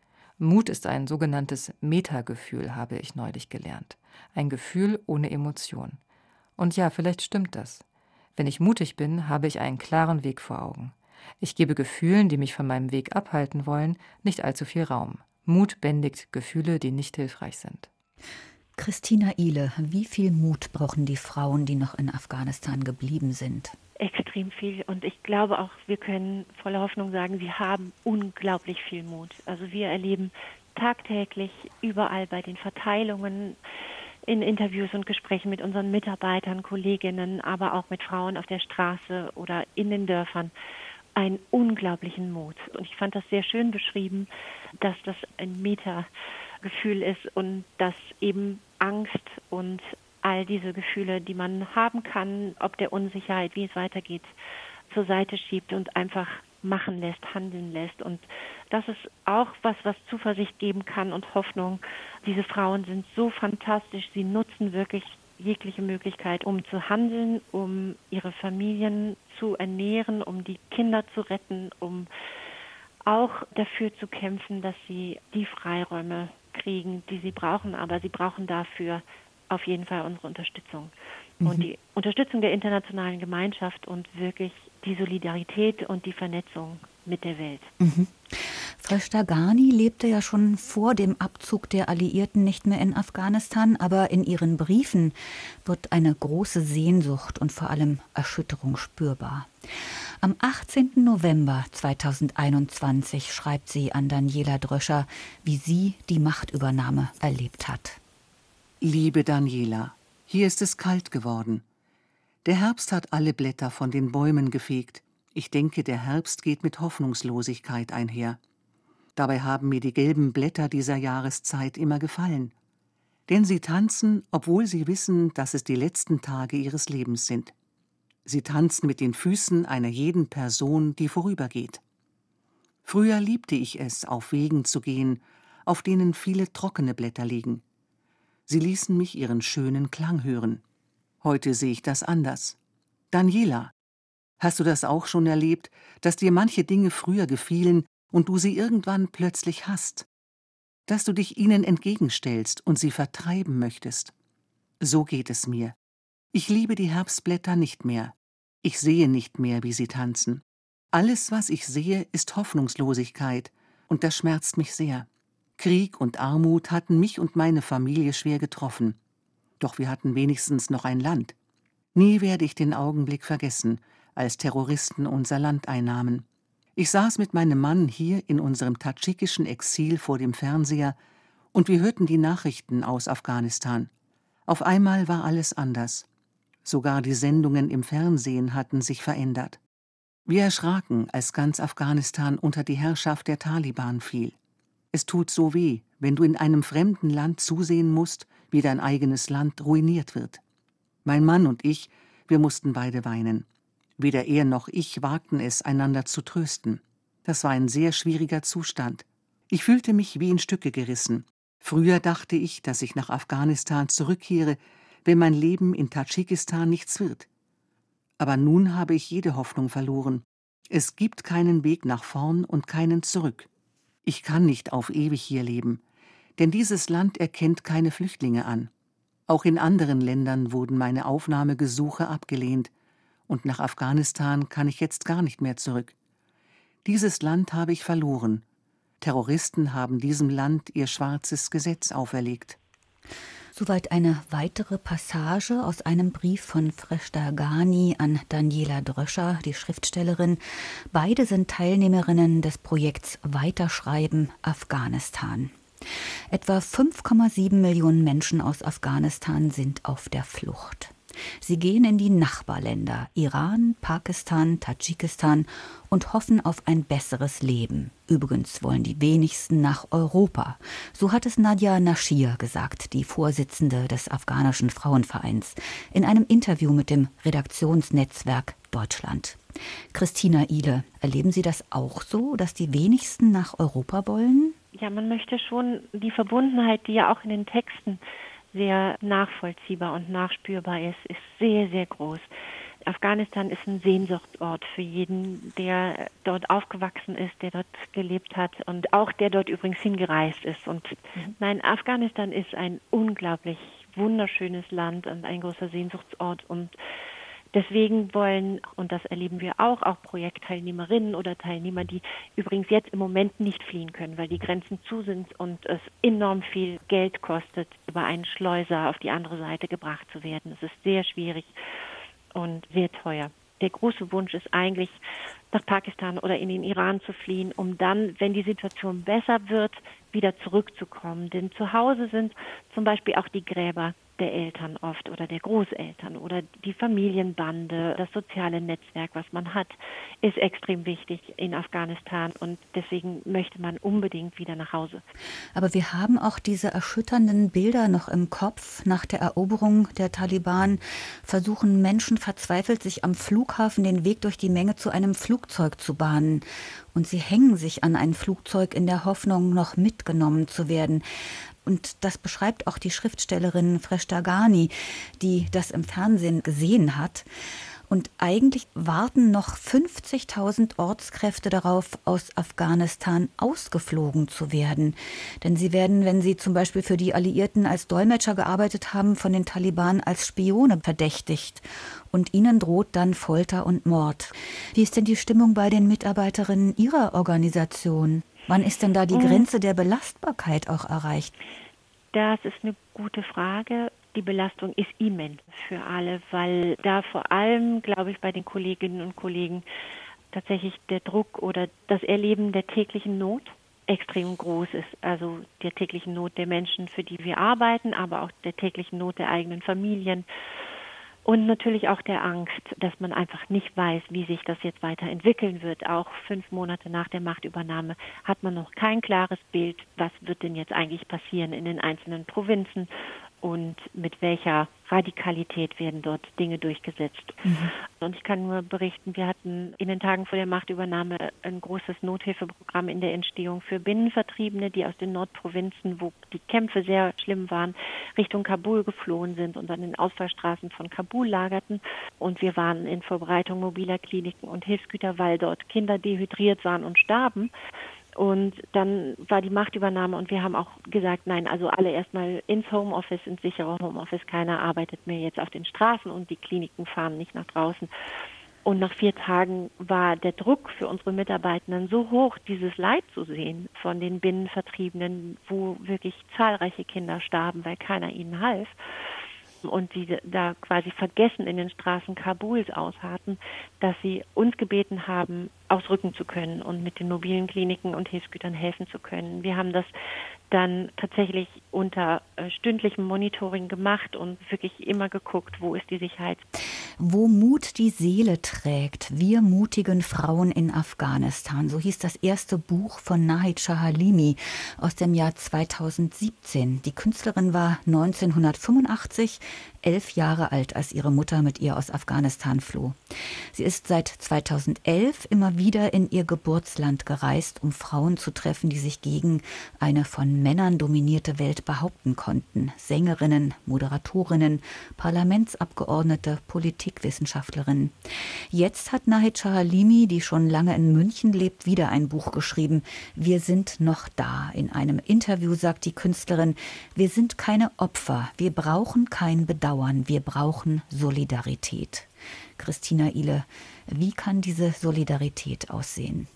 Mut ist ein sogenanntes Metagefühl, habe ich neulich gelernt. Ein Gefühl ohne Emotion. Und ja, vielleicht stimmt das. Wenn ich mutig bin, habe ich einen klaren Weg vor Augen. Ich gebe Gefühlen, die mich von meinem Weg abhalten wollen, nicht allzu viel Raum. Mut bändigt Gefühle, die nicht hilfreich sind. Christina Ihle, wie viel Mut brauchen die Frauen, die noch in Afghanistan geblieben sind? Extrem viel. Und ich glaube auch, wir können voller Hoffnung sagen, sie haben unglaublich viel Mut. Also wir erleben tagtäglich überall bei den Verteilungen, in Interviews und Gesprächen mit unseren Mitarbeitern, Kolleginnen, aber auch mit Frauen auf der Straße oder in den Dörfern, einen unglaublichen Mut. Und ich fand das sehr schön beschrieben, dass das ein Metagefühl ist und dass eben Angst und all diese Gefühle, die man haben kann, ob der Unsicherheit, wie es weitergeht, zur Seite schiebt und einfach machen lässt, handeln lässt. Und das ist auch was, was Zuversicht geben kann und Hoffnung. Diese Frauen sind so fantastisch, sie nutzen wirklich jegliche Möglichkeit, um zu handeln, um ihre Familien zu ernähren, um die Kinder zu retten, um auch dafür zu kämpfen, dass sie die Freiräume kriegen, die sie brauchen. Aber sie brauchen dafür auf jeden Fall unsere Unterstützung. Mhm. Und die Unterstützung der internationalen Gemeinschaft und wirklich die Solidarität und die Vernetzung mit der Welt. Mhm. Freshta Ghani lebte ja schon vor dem Abzug der Alliierten nicht mehr in Afghanistan, aber in ihren Briefen wird eine große Sehnsucht und vor allem Erschütterung spürbar. Am achtzehnten November zweitausendeinundzwanzig schreibt sie an Daniela Dröscher, wie sie die Machtübernahme erlebt hat. Liebe Daniela, hier ist es kalt geworden. Der Herbst hat alle Blätter von den Bäumen gefegt. Ich denke, der Herbst geht mit Hoffnungslosigkeit einher. Dabei haben mir die gelben Blätter dieser Jahreszeit immer gefallen. Denn sie tanzen, obwohl sie wissen, dass es die letzten Tage ihres Lebens sind. Sie tanzen mit den Füßen einer jeden Person, die vorübergeht. Früher liebte ich es, auf Wegen zu gehen, auf denen viele trockene Blätter liegen. Sie ließen mich ihren schönen Klang hören. Heute sehe ich das anders. Daniela, hast du das auch schon erlebt, dass dir manche Dinge früher gefielen und du sie irgendwann plötzlich hasst? Dass du dich ihnen entgegenstellst und sie vertreiben möchtest? So geht es mir. Ich liebe die Herbstblätter nicht mehr. Ich sehe nicht mehr, wie sie tanzen. Alles, was ich sehe, ist Hoffnungslosigkeit, und das schmerzt mich sehr. Krieg und Armut hatten mich und meine Familie schwer getroffen. Doch wir hatten wenigstens noch ein Land. Nie werde ich den Augenblick vergessen, als Terroristen unser Land einnahmen. Ich saß mit meinem Mann hier in unserem tadschikischen Exil vor dem Fernseher und wir hörten die Nachrichten aus Afghanistan. Auf einmal war alles anders. Sogar die Sendungen im Fernsehen hatten sich verändert. Wir erschraken, als ganz Afghanistan unter die Herrschaft der Taliban fiel. Es tut so weh, wenn du in einem fremden Land zusehen musst, wie dein eigenes Land ruiniert wird. Mein Mann und ich, wir mussten beide weinen. Weder er noch ich wagten es, einander zu trösten. Das war ein sehr schwieriger Zustand. Ich fühlte mich wie in Stücke gerissen. Früher dachte ich, dass ich nach Afghanistan zurückkehre, wenn mein Leben in Tadschikistan nichts wird. Aber nun habe ich jede Hoffnung verloren. Es gibt keinen Weg nach vorn und keinen zurück. Ich kann nicht auf ewig hier leben, denn dieses Land erkennt keine Flüchtlinge an. Auch in anderen Ländern wurden meine Aufnahmegesuche abgelehnt, und nach Afghanistan kann ich jetzt gar nicht mehr zurück. Dieses Land habe ich verloren. Terroristen haben diesem Land ihr schwarzes Gesetz auferlegt. Soweit eine weitere Passage aus einem Brief von Freshta Ghani an Daniela Dröscher, die Schriftstellerin. Beide sind Teilnehmerinnen des Projekts Weiterschreiben Afghanistan. Etwa fünf Komma sieben Millionen Menschen aus Afghanistan sind auf der Flucht. Sie gehen in die Nachbarländer Iran, Pakistan, Tadschikistan und hoffen auf ein besseres Leben. Übrigens wollen die wenigsten nach Europa. So hat es Nadia Nashir gesagt, die Vorsitzende des afghanischen Frauenvereins, in einem Interview mit dem Redaktionsnetzwerk Deutschland. Christina Ihle, erleben Sie das auch so, dass die wenigsten nach Europa wollen? Ja, man möchte schon die Verbundenheit, die ja auch in den Texten sehr nachvollziehbar und nachspürbar ist, ist sehr, sehr groß. Afghanistan ist ein Sehnsuchtsort für jeden, der dort aufgewachsen ist, der dort gelebt hat und auch der dort übrigens hingereist ist. Und mhm. nein, Afghanistan ist ein unglaublich wunderschönes Land und ein großer Sehnsuchtsort. Und deswegen wollen, und das erleben wir auch, auch Projektteilnehmerinnen oder Teilnehmer, die übrigens jetzt im Moment nicht fliehen können, weil die Grenzen zu sind und es enorm viel Geld kostet, über einen Schleuser auf die andere Seite gebracht zu werden. Es ist sehr schwierig und sehr teuer. Der große Wunsch ist eigentlich, nach Pakistan oder in den Iran zu fliehen, um dann, wenn die Situation besser wird, wieder zurückzukommen. Denn zu Hause sind zum Beispiel auch die Gräber der Eltern oft oder der Großeltern oder die Familienbande, das soziale Netzwerk, was man hat, ist extrem wichtig in Afghanistan und deswegen möchte man unbedingt wieder nach Hause. Aber wir haben auch diese erschütternden Bilder noch im Kopf. Nach der Eroberung der Taliban versuchen Menschen verzweifelt, sich am Flughafen den Weg durch die Menge zu einem Flugzeug zu bahnen. Und sie hängen sich an ein Flugzeug in der Hoffnung, noch mitgenommen zu werden. Und das beschreibt auch die Schriftstellerin Freshta Ghani, die das im Fernsehen gesehen hat. Und eigentlich warten noch fünfzigtausend Ortskräfte darauf, aus Afghanistan ausgeflogen zu werden. Denn sie werden, wenn sie zum Beispiel für die Alliierten als Dolmetscher gearbeitet haben, von den Taliban als Spione verdächtigt. Und ihnen droht dann Folter und Mord. Wie ist denn die Stimmung bei den Mitarbeiterinnen Ihrer Organisation? Wann ist denn da die Grenze der Belastbarkeit auch erreicht? Das ist eine gute Frage. Die Belastung ist immens für alle, weil da vor allem, glaube ich, bei den Kolleginnen und Kollegen tatsächlich der Druck oder das Erleben der täglichen Not extrem groß ist. Also der täglichen Not der Menschen, für die wir arbeiten, aber auch der täglichen Not der eigenen Familien. Und natürlich auch der Angst, dass man einfach nicht weiß, wie sich das jetzt weiterentwickeln wird. Auch fünf Monate nach der Machtübernahme hat man noch kein klares Bild, was wird denn jetzt eigentlich passieren in den einzelnen Provinzen und mit welcher Radikalität werden dort Dinge durchgesetzt. Mhm. Und ich kann nur berichten, wir hatten in den Tagen vor der Machtübernahme ein großes Nothilfeprogramm in der Entstehung für Binnenvertriebene, die aus den Nordprovinzen, wo die Kämpfe sehr schlimm waren, Richtung Kabul geflohen sind und an den Ausfallstraßen von Kabul lagerten. Und wir waren in Vorbereitung mobiler Kliniken und Hilfsgüter, weil dort Kinder dehydriert waren und starben. Und dann war die Machtübernahme und wir haben auch gesagt, nein, also alle erstmal ins Homeoffice, ins sichere Homeoffice. Keiner arbeitet mehr jetzt auf den Straßen und die Kliniken fahren nicht nach draußen. Und nach vier Tagen war der Druck für unsere Mitarbeitenden so hoch, dieses Leid zu sehen von den Binnenvertriebenen, wo wirklich zahlreiche Kinder starben, weil keiner ihnen half. Und die da quasi vergessen in den Straßen Kabuls ausharrten, dass sie uns gebeten haben, ausrücken zu können und mit den mobilen Kliniken und Hilfsgütern helfen zu können. Wir haben das dann tatsächlich unter äh, stündlichem Monitoring gemacht und wirklich immer geguckt, wo ist die Sicherheit. Wo Mut die Seele trägt, wir mutigen Frauen in Afghanistan. So hieß das erste Buch von Nahid Schahalimi aus dem Jahr zweitausendsiebzehn. Die Künstlerin war neunzehnhundertfünfundachtzig, elf Jahre alt, als ihre Mutter mit ihr aus Afghanistan floh. Sie ist seit zweitausendelf immer wieder in ihr Geburtsland gereist, um Frauen zu treffen, die sich gegen eine von Männern dominierte Welt behaupten konnten. Sängerinnen, Moderatorinnen, Parlamentsabgeordnete, Politikwissenschaftlerinnen. Jetzt hat Nahid Schahalimi, die schon lange in München lebt, wieder ein Buch geschrieben. Wir sind noch da. In einem Interview sagt die Künstlerin, wir sind keine Opfer, wir brauchen kein Bedauern, wir brauchen Solidarität. Christina Ihle, wie kann diese Solidarität aussehen?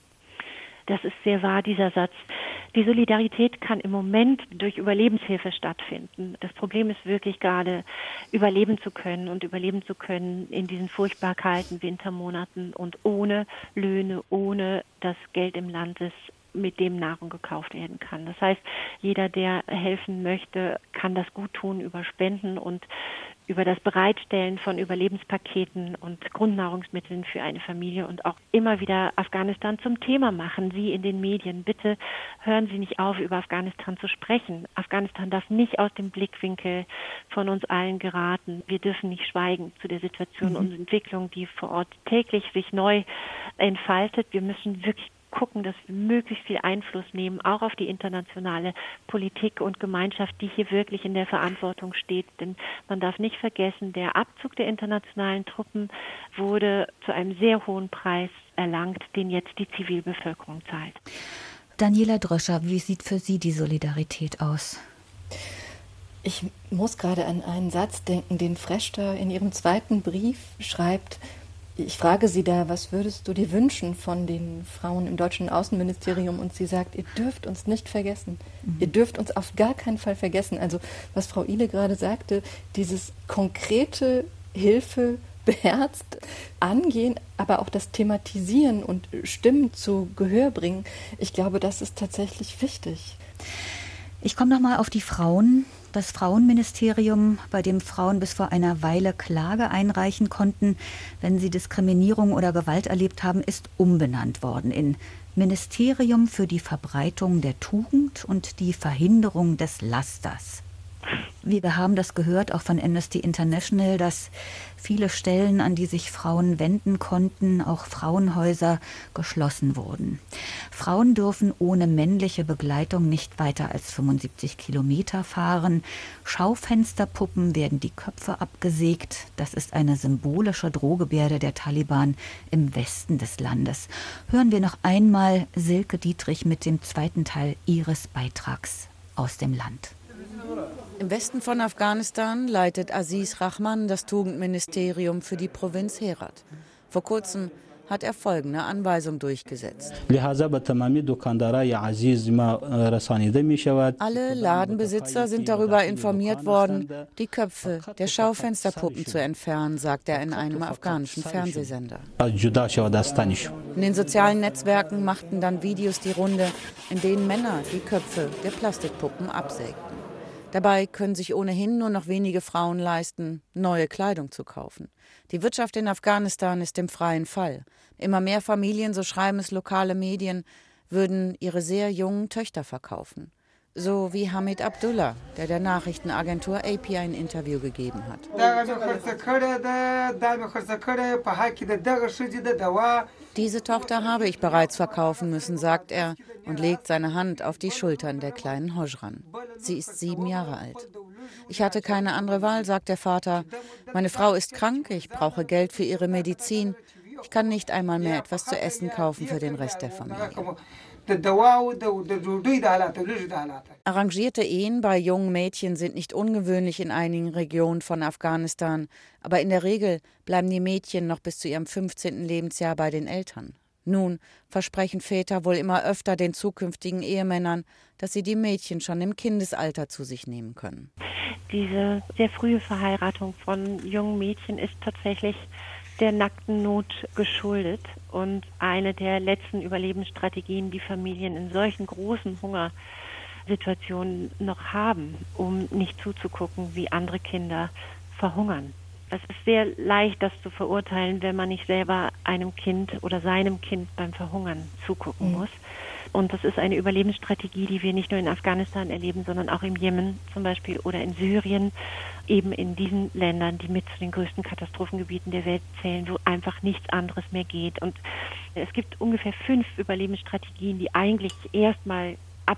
Das ist sehr wahr, dieser Satz. Die Solidarität kann im Moment durch Überlebenshilfe stattfinden. Das Problem ist wirklich gerade, überleben zu können und überleben zu können in diesen furchtbar kalten Wintermonaten und ohne Löhne, ohne das Geld im Land ist, mit dem Nahrung gekauft werden kann. Das heißt, jeder, der helfen möchte, kann das gut tun über Spenden und über das Bereitstellen von Überlebenspaketen und Grundnahrungsmitteln für eine Familie und auch immer wieder Afghanistan zum Thema machen. Sie in den Medien, bitte hören Sie nicht auf, über Afghanistan zu sprechen. Afghanistan darf nicht aus dem Blickwinkel von uns allen geraten. Wir dürfen nicht schweigen zu der Situation mhm. und Entwicklung, die vor Ort täglich sich neu entfaltet. Wir müssen wirklich gucken, dass wir möglichst viel Einfluss nehmen, auch auf die internationale Politik und Gemeinschaft, die hier wirklich in der Verantwortung steht. Denn man darf nicht vergessen, der Abzug der internationalen Truppen wurde zu einem sehr hohen Preis erlangt, den jetzt die Zivilbevölkerung zahlt. Daniela Dröscher, wie sieht für Sie die Solidarität aus? Ich muss gerade an einen Satz denken, den Freshta in ihrem zweiten Brief schreibt. Ich frage sie da, was würdest du dir wünschen von den Frauen im deutschen Außenministerium? Und sie sagt, ihr dürft uns nicht vergessen. Mhm. Ihr dürft uns auf gar keinen Fall vergessen. Also was Frau Ihle gerade sagte, dieses konkrete Hilfe beherzt angehen, aber auch das Thematisieren und Stimmen zu Gehör bringen, ich glaube, das ist tatsächlich wichtig. Ich komme noch mal auf die Frauen. Das Frauenministerium, bei dem Frauen bis vor einer Weile Klage einreichen konnten, wenn sie Diskriminierung oder Gewalt erlebt haben, ist umbenannt worden in Ministerium für die Verbreitung der Tugend und die Verhinderung des Lasters. Wir haben das gehört, auch von Amnesty International, dass viele Stellen, an die sich Frauen wenden konnten, auch Frauenhäuser, geschlossen wurden. Frauen dürfen ohne männliche Begleitung nicht weiter als fünfundsiebzig Kilometer fahren. Schaufensterpuppen werden die Köpfe abgesägt. Das ist eine symbolische Drohgebärde der Taliban im Westen des Landes. Hören wir noch einmal Silke Dietrich mit dem zweiten Teil ihres Beitrags aus dem Land. Im Westen von Afghanistan leitet Aziz Rahman das Tugendministerium für die Provinz Herat. Vor kurzem hat er folgende Anweisung durchgesetzt. Alle Ladenbesitzer sind darüber informiert worden, die Köpfe der Schaufensterpuppen zu entfernen, sagt er in einem afghanischen Fernsehsender. In den sozialen Netzwerken machten dann Videos die Runde, in denen Männer die Köpfe der Plastikpuppen absägten. Dabei können sich ohnehin nur noch wenige Frauen leisten, neue Kleidung zu kaufen. Die Wirtschaft in Afghanistan ist im freien Fall. Immer mehr Familien, so schreiben es lokale Medien, würden ihre sehr jungen Töchter verkaufen. So wie Hamid Abdullah, der der Nachrichtenagentur A P ein Interview gegeben hat. Diese Tochter habe ich bereits verkaufen müssen, sagt er und legt seine Hand auf die Schultern der kleinen Hojran. Sie ist sieben Jahre alt. Ich hatte keine andere Wahl, sagt der Vater. Meine Frau ist krank, ich brauche Geld für ihre Medizin. Ich kann nicht einmal mehr etwas zu essen kaufen für den Rest der Familie. Arrangierte Ehen bei jungen Mädchen sind nicht ungewöhnlich in einigen Regionen von Afghanistan. Aber in der Regel bleiben die Mädchen noch bis zu ihrem fünfzehnten Lebensjahr bei den Eltern. Nun versprechen Väter wohl immer öfter den zukünftigen Ehemännern, dass sie die Mädchen schon im Kindesalter zu sich nehmen können. Diese sehr frühe Verheiratung von jungen Mädchen ist tatsächlich der nackten Not geschuldet und eine der letzten Überlebensstrategien, die Familien in solchen großen Hungersituationen noch haben, um nicht zuzugucken, wie andere Kinder verhungern. Es ist sehr leicht, das zu verurteilen, wenn man nicht selber einem Kind oder seinem Kind beim Verhungern zugucken mhm. muss. Und das ist eine Überlebensstrategie, die wir nicht nur in Afghanistan erleben, sondern auch im Jemen zum Beispiel oder in Syrien, eben in diesen Ländern, die mit zu den größten Katastrophengebieten der Welt zählen, wo einfach nichts anderes mehr geht. Und es gibt ungefähr fünf Überlebensstrategien, die eigentlich erstmal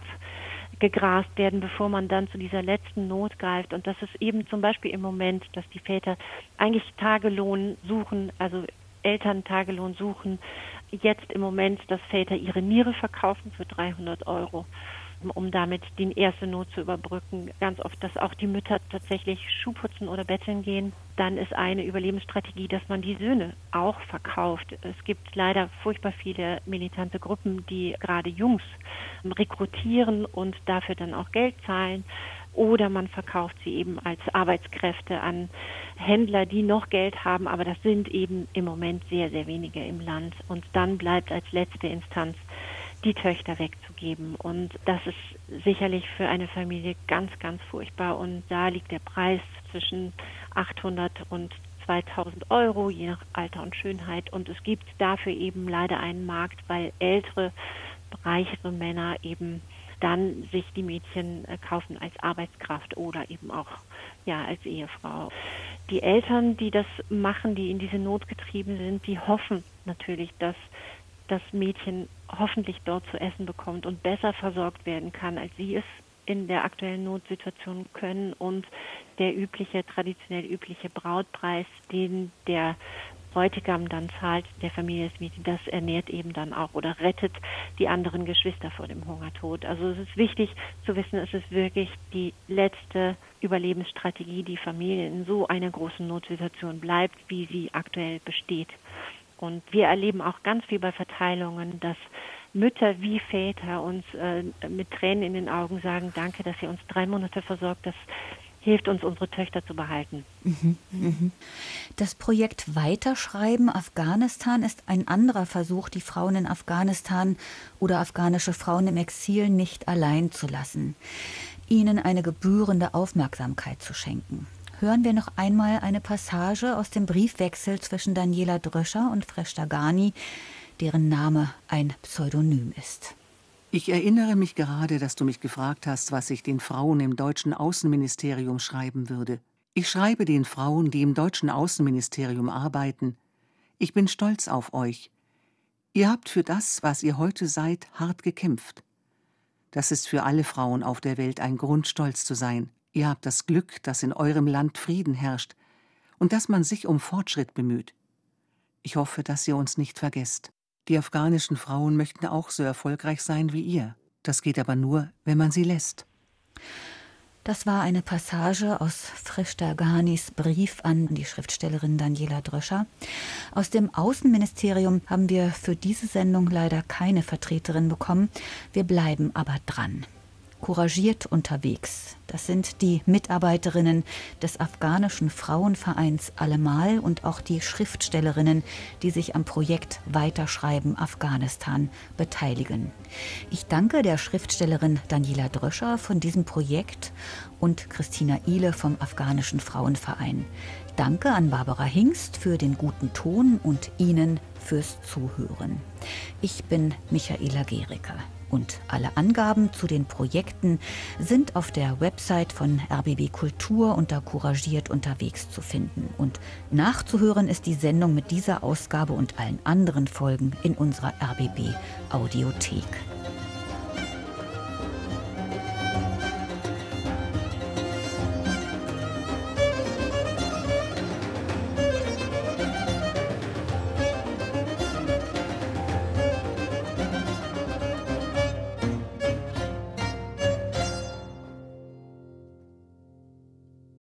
abgegrast werden, bevor man dann zu dieser letzten Not greift. Und das ist eben zum Beispiel im Moment, dass die Väter eigentlich Tagelohn suchen, also Elterntagelohn suchen, jetzt im Moment, dass Väter ihre Niere verkaufen für dreihundert Euro, um damit die erste Not zu überbrücken. Ganz oft, dass auch die Mütter tatsächlich Schuh putzen oder betteln gehen. Dann ist eine Überlebensstrategie, dass man die Söhne auch verkauft. Es gibt leider furchtbar viele militante Gruppen, die gerade Jungs rekrutieren und dafür dann auch Geld zahlen. Oder man verkauft sie eben als Arbeitskräfte an Händler, die noch Geld haben, aber das sind eben im Moment sehr, sehr wenige im Land. Und dann bleibt als letzte Instanz die Töchter wegzugeben. Und das ist sicherlich für eine Familie ganz, ganz furchtbar. Und da liegt der Preis zwischen achthundert und zweitausend Euro, je nach Alter und Schönheit. Und es gibt dafür eben leider einen Markt, weil ältere, reichere Männer eben dann sich die Mädchen kaufen als Arbeitskraft oder eben auch ja als Ehefrau. Die Eltern, die das machen, die in diese Not getrieben sind, die hoffen natürlich, dass das Mädchen hoffentlich dort zu essen bekommt und besser versorgt werden kann, als sie es in der aktuellen Notsituation können. Und der übliche, traditionell übliche Brautpreis, den der Bräutigam dann zahlt, der Familie des Mädchens, das ernährt eben dann auch oder rettet die anderen Geschwister vor dem Hungertod. Also es ist wichtig zu wissen, es ist wirklich die letzte Überlebensstrategie, die Familie in so einer großen Notsituation bleibt, wie sie aktuell besteht. Und wir erleben auch ganz viel bei Verteilungen, dass Mütter wie Väter uns äh, mit Tränen in den Augen sagen, danke, dass ihr uns drei Monate versorgt, das hilft uns, unsere Töchter zu behalten. Mhm, mhm. Das Projekt Weiterschreiben Afghanistan ist ein anderer Versuch, die Frauen in Afghanistan oder afghanische Frauen im Exil nicht allein zu lassen, ihnen eine gebührende Aufmerksamkeit zu schenken. Hören wir noch einmal eine Passage aus dem Briefwechsel zwischen Daniela Dröscher und Freshta Ghani, deren Name ein Pseudonym ist. Ich erinnere mich gerade, dass du mich gefragt hast, was ich den Frauen im deutschen Außenministerium schreiben würde. Ich schreibe den Frauen, die im deutschen Außenministerium arbeiten: Ich bin stolz auf euch. Ihr habt für das, was ihr heute seid, hart gekämpft. Das ist für alle Frauen auf der Welt ein Grund, stolz zu sein. Ihr habt das Glück, dass in eurem Land Frieden herrscht und dass man sich um Fortschritt bemüht. Ich hoffe, dass ihr uns nicht vergesst. Die afghanischen Frauen möchten auch so erfolgreich sein wie ihr. Das geht aber nur, wenn man sie lässt. Das war eine Passage aus Freshta Ghanis Brief an die Schriftstellerin Daniela Dröscher. Aus dem Außenministerium haben wir für diese Sendung leider keine Vertreterin bekommen. Wir bleiben aber dran. Couragiert unterwegs. Das sind die Mitarbeiterinnen des afghanischen Frauenvereins Allemal und auch die Schriftstellerinnen, die sich am Projekt Weiterschreiben Afghanistan beteiligen. Ich danke der Schriftstellerin Daniela Dröscher von diesem Projekt und Christina Ihle vom afghanischen Frauenverein. Danke an Barbara Hingst für den guten Ton und Ihnen fürs Zuhören. Ich bin Michaela Gericke. Und alle Angaben zu den Projekten sind auf der Website von R B B Kultur unter Couragiert unterwegs zu finden. Und nachzuhören ist die Sendung mit dieser Ausgabe und allen anderen Folgen in unserer R B B Audiothek.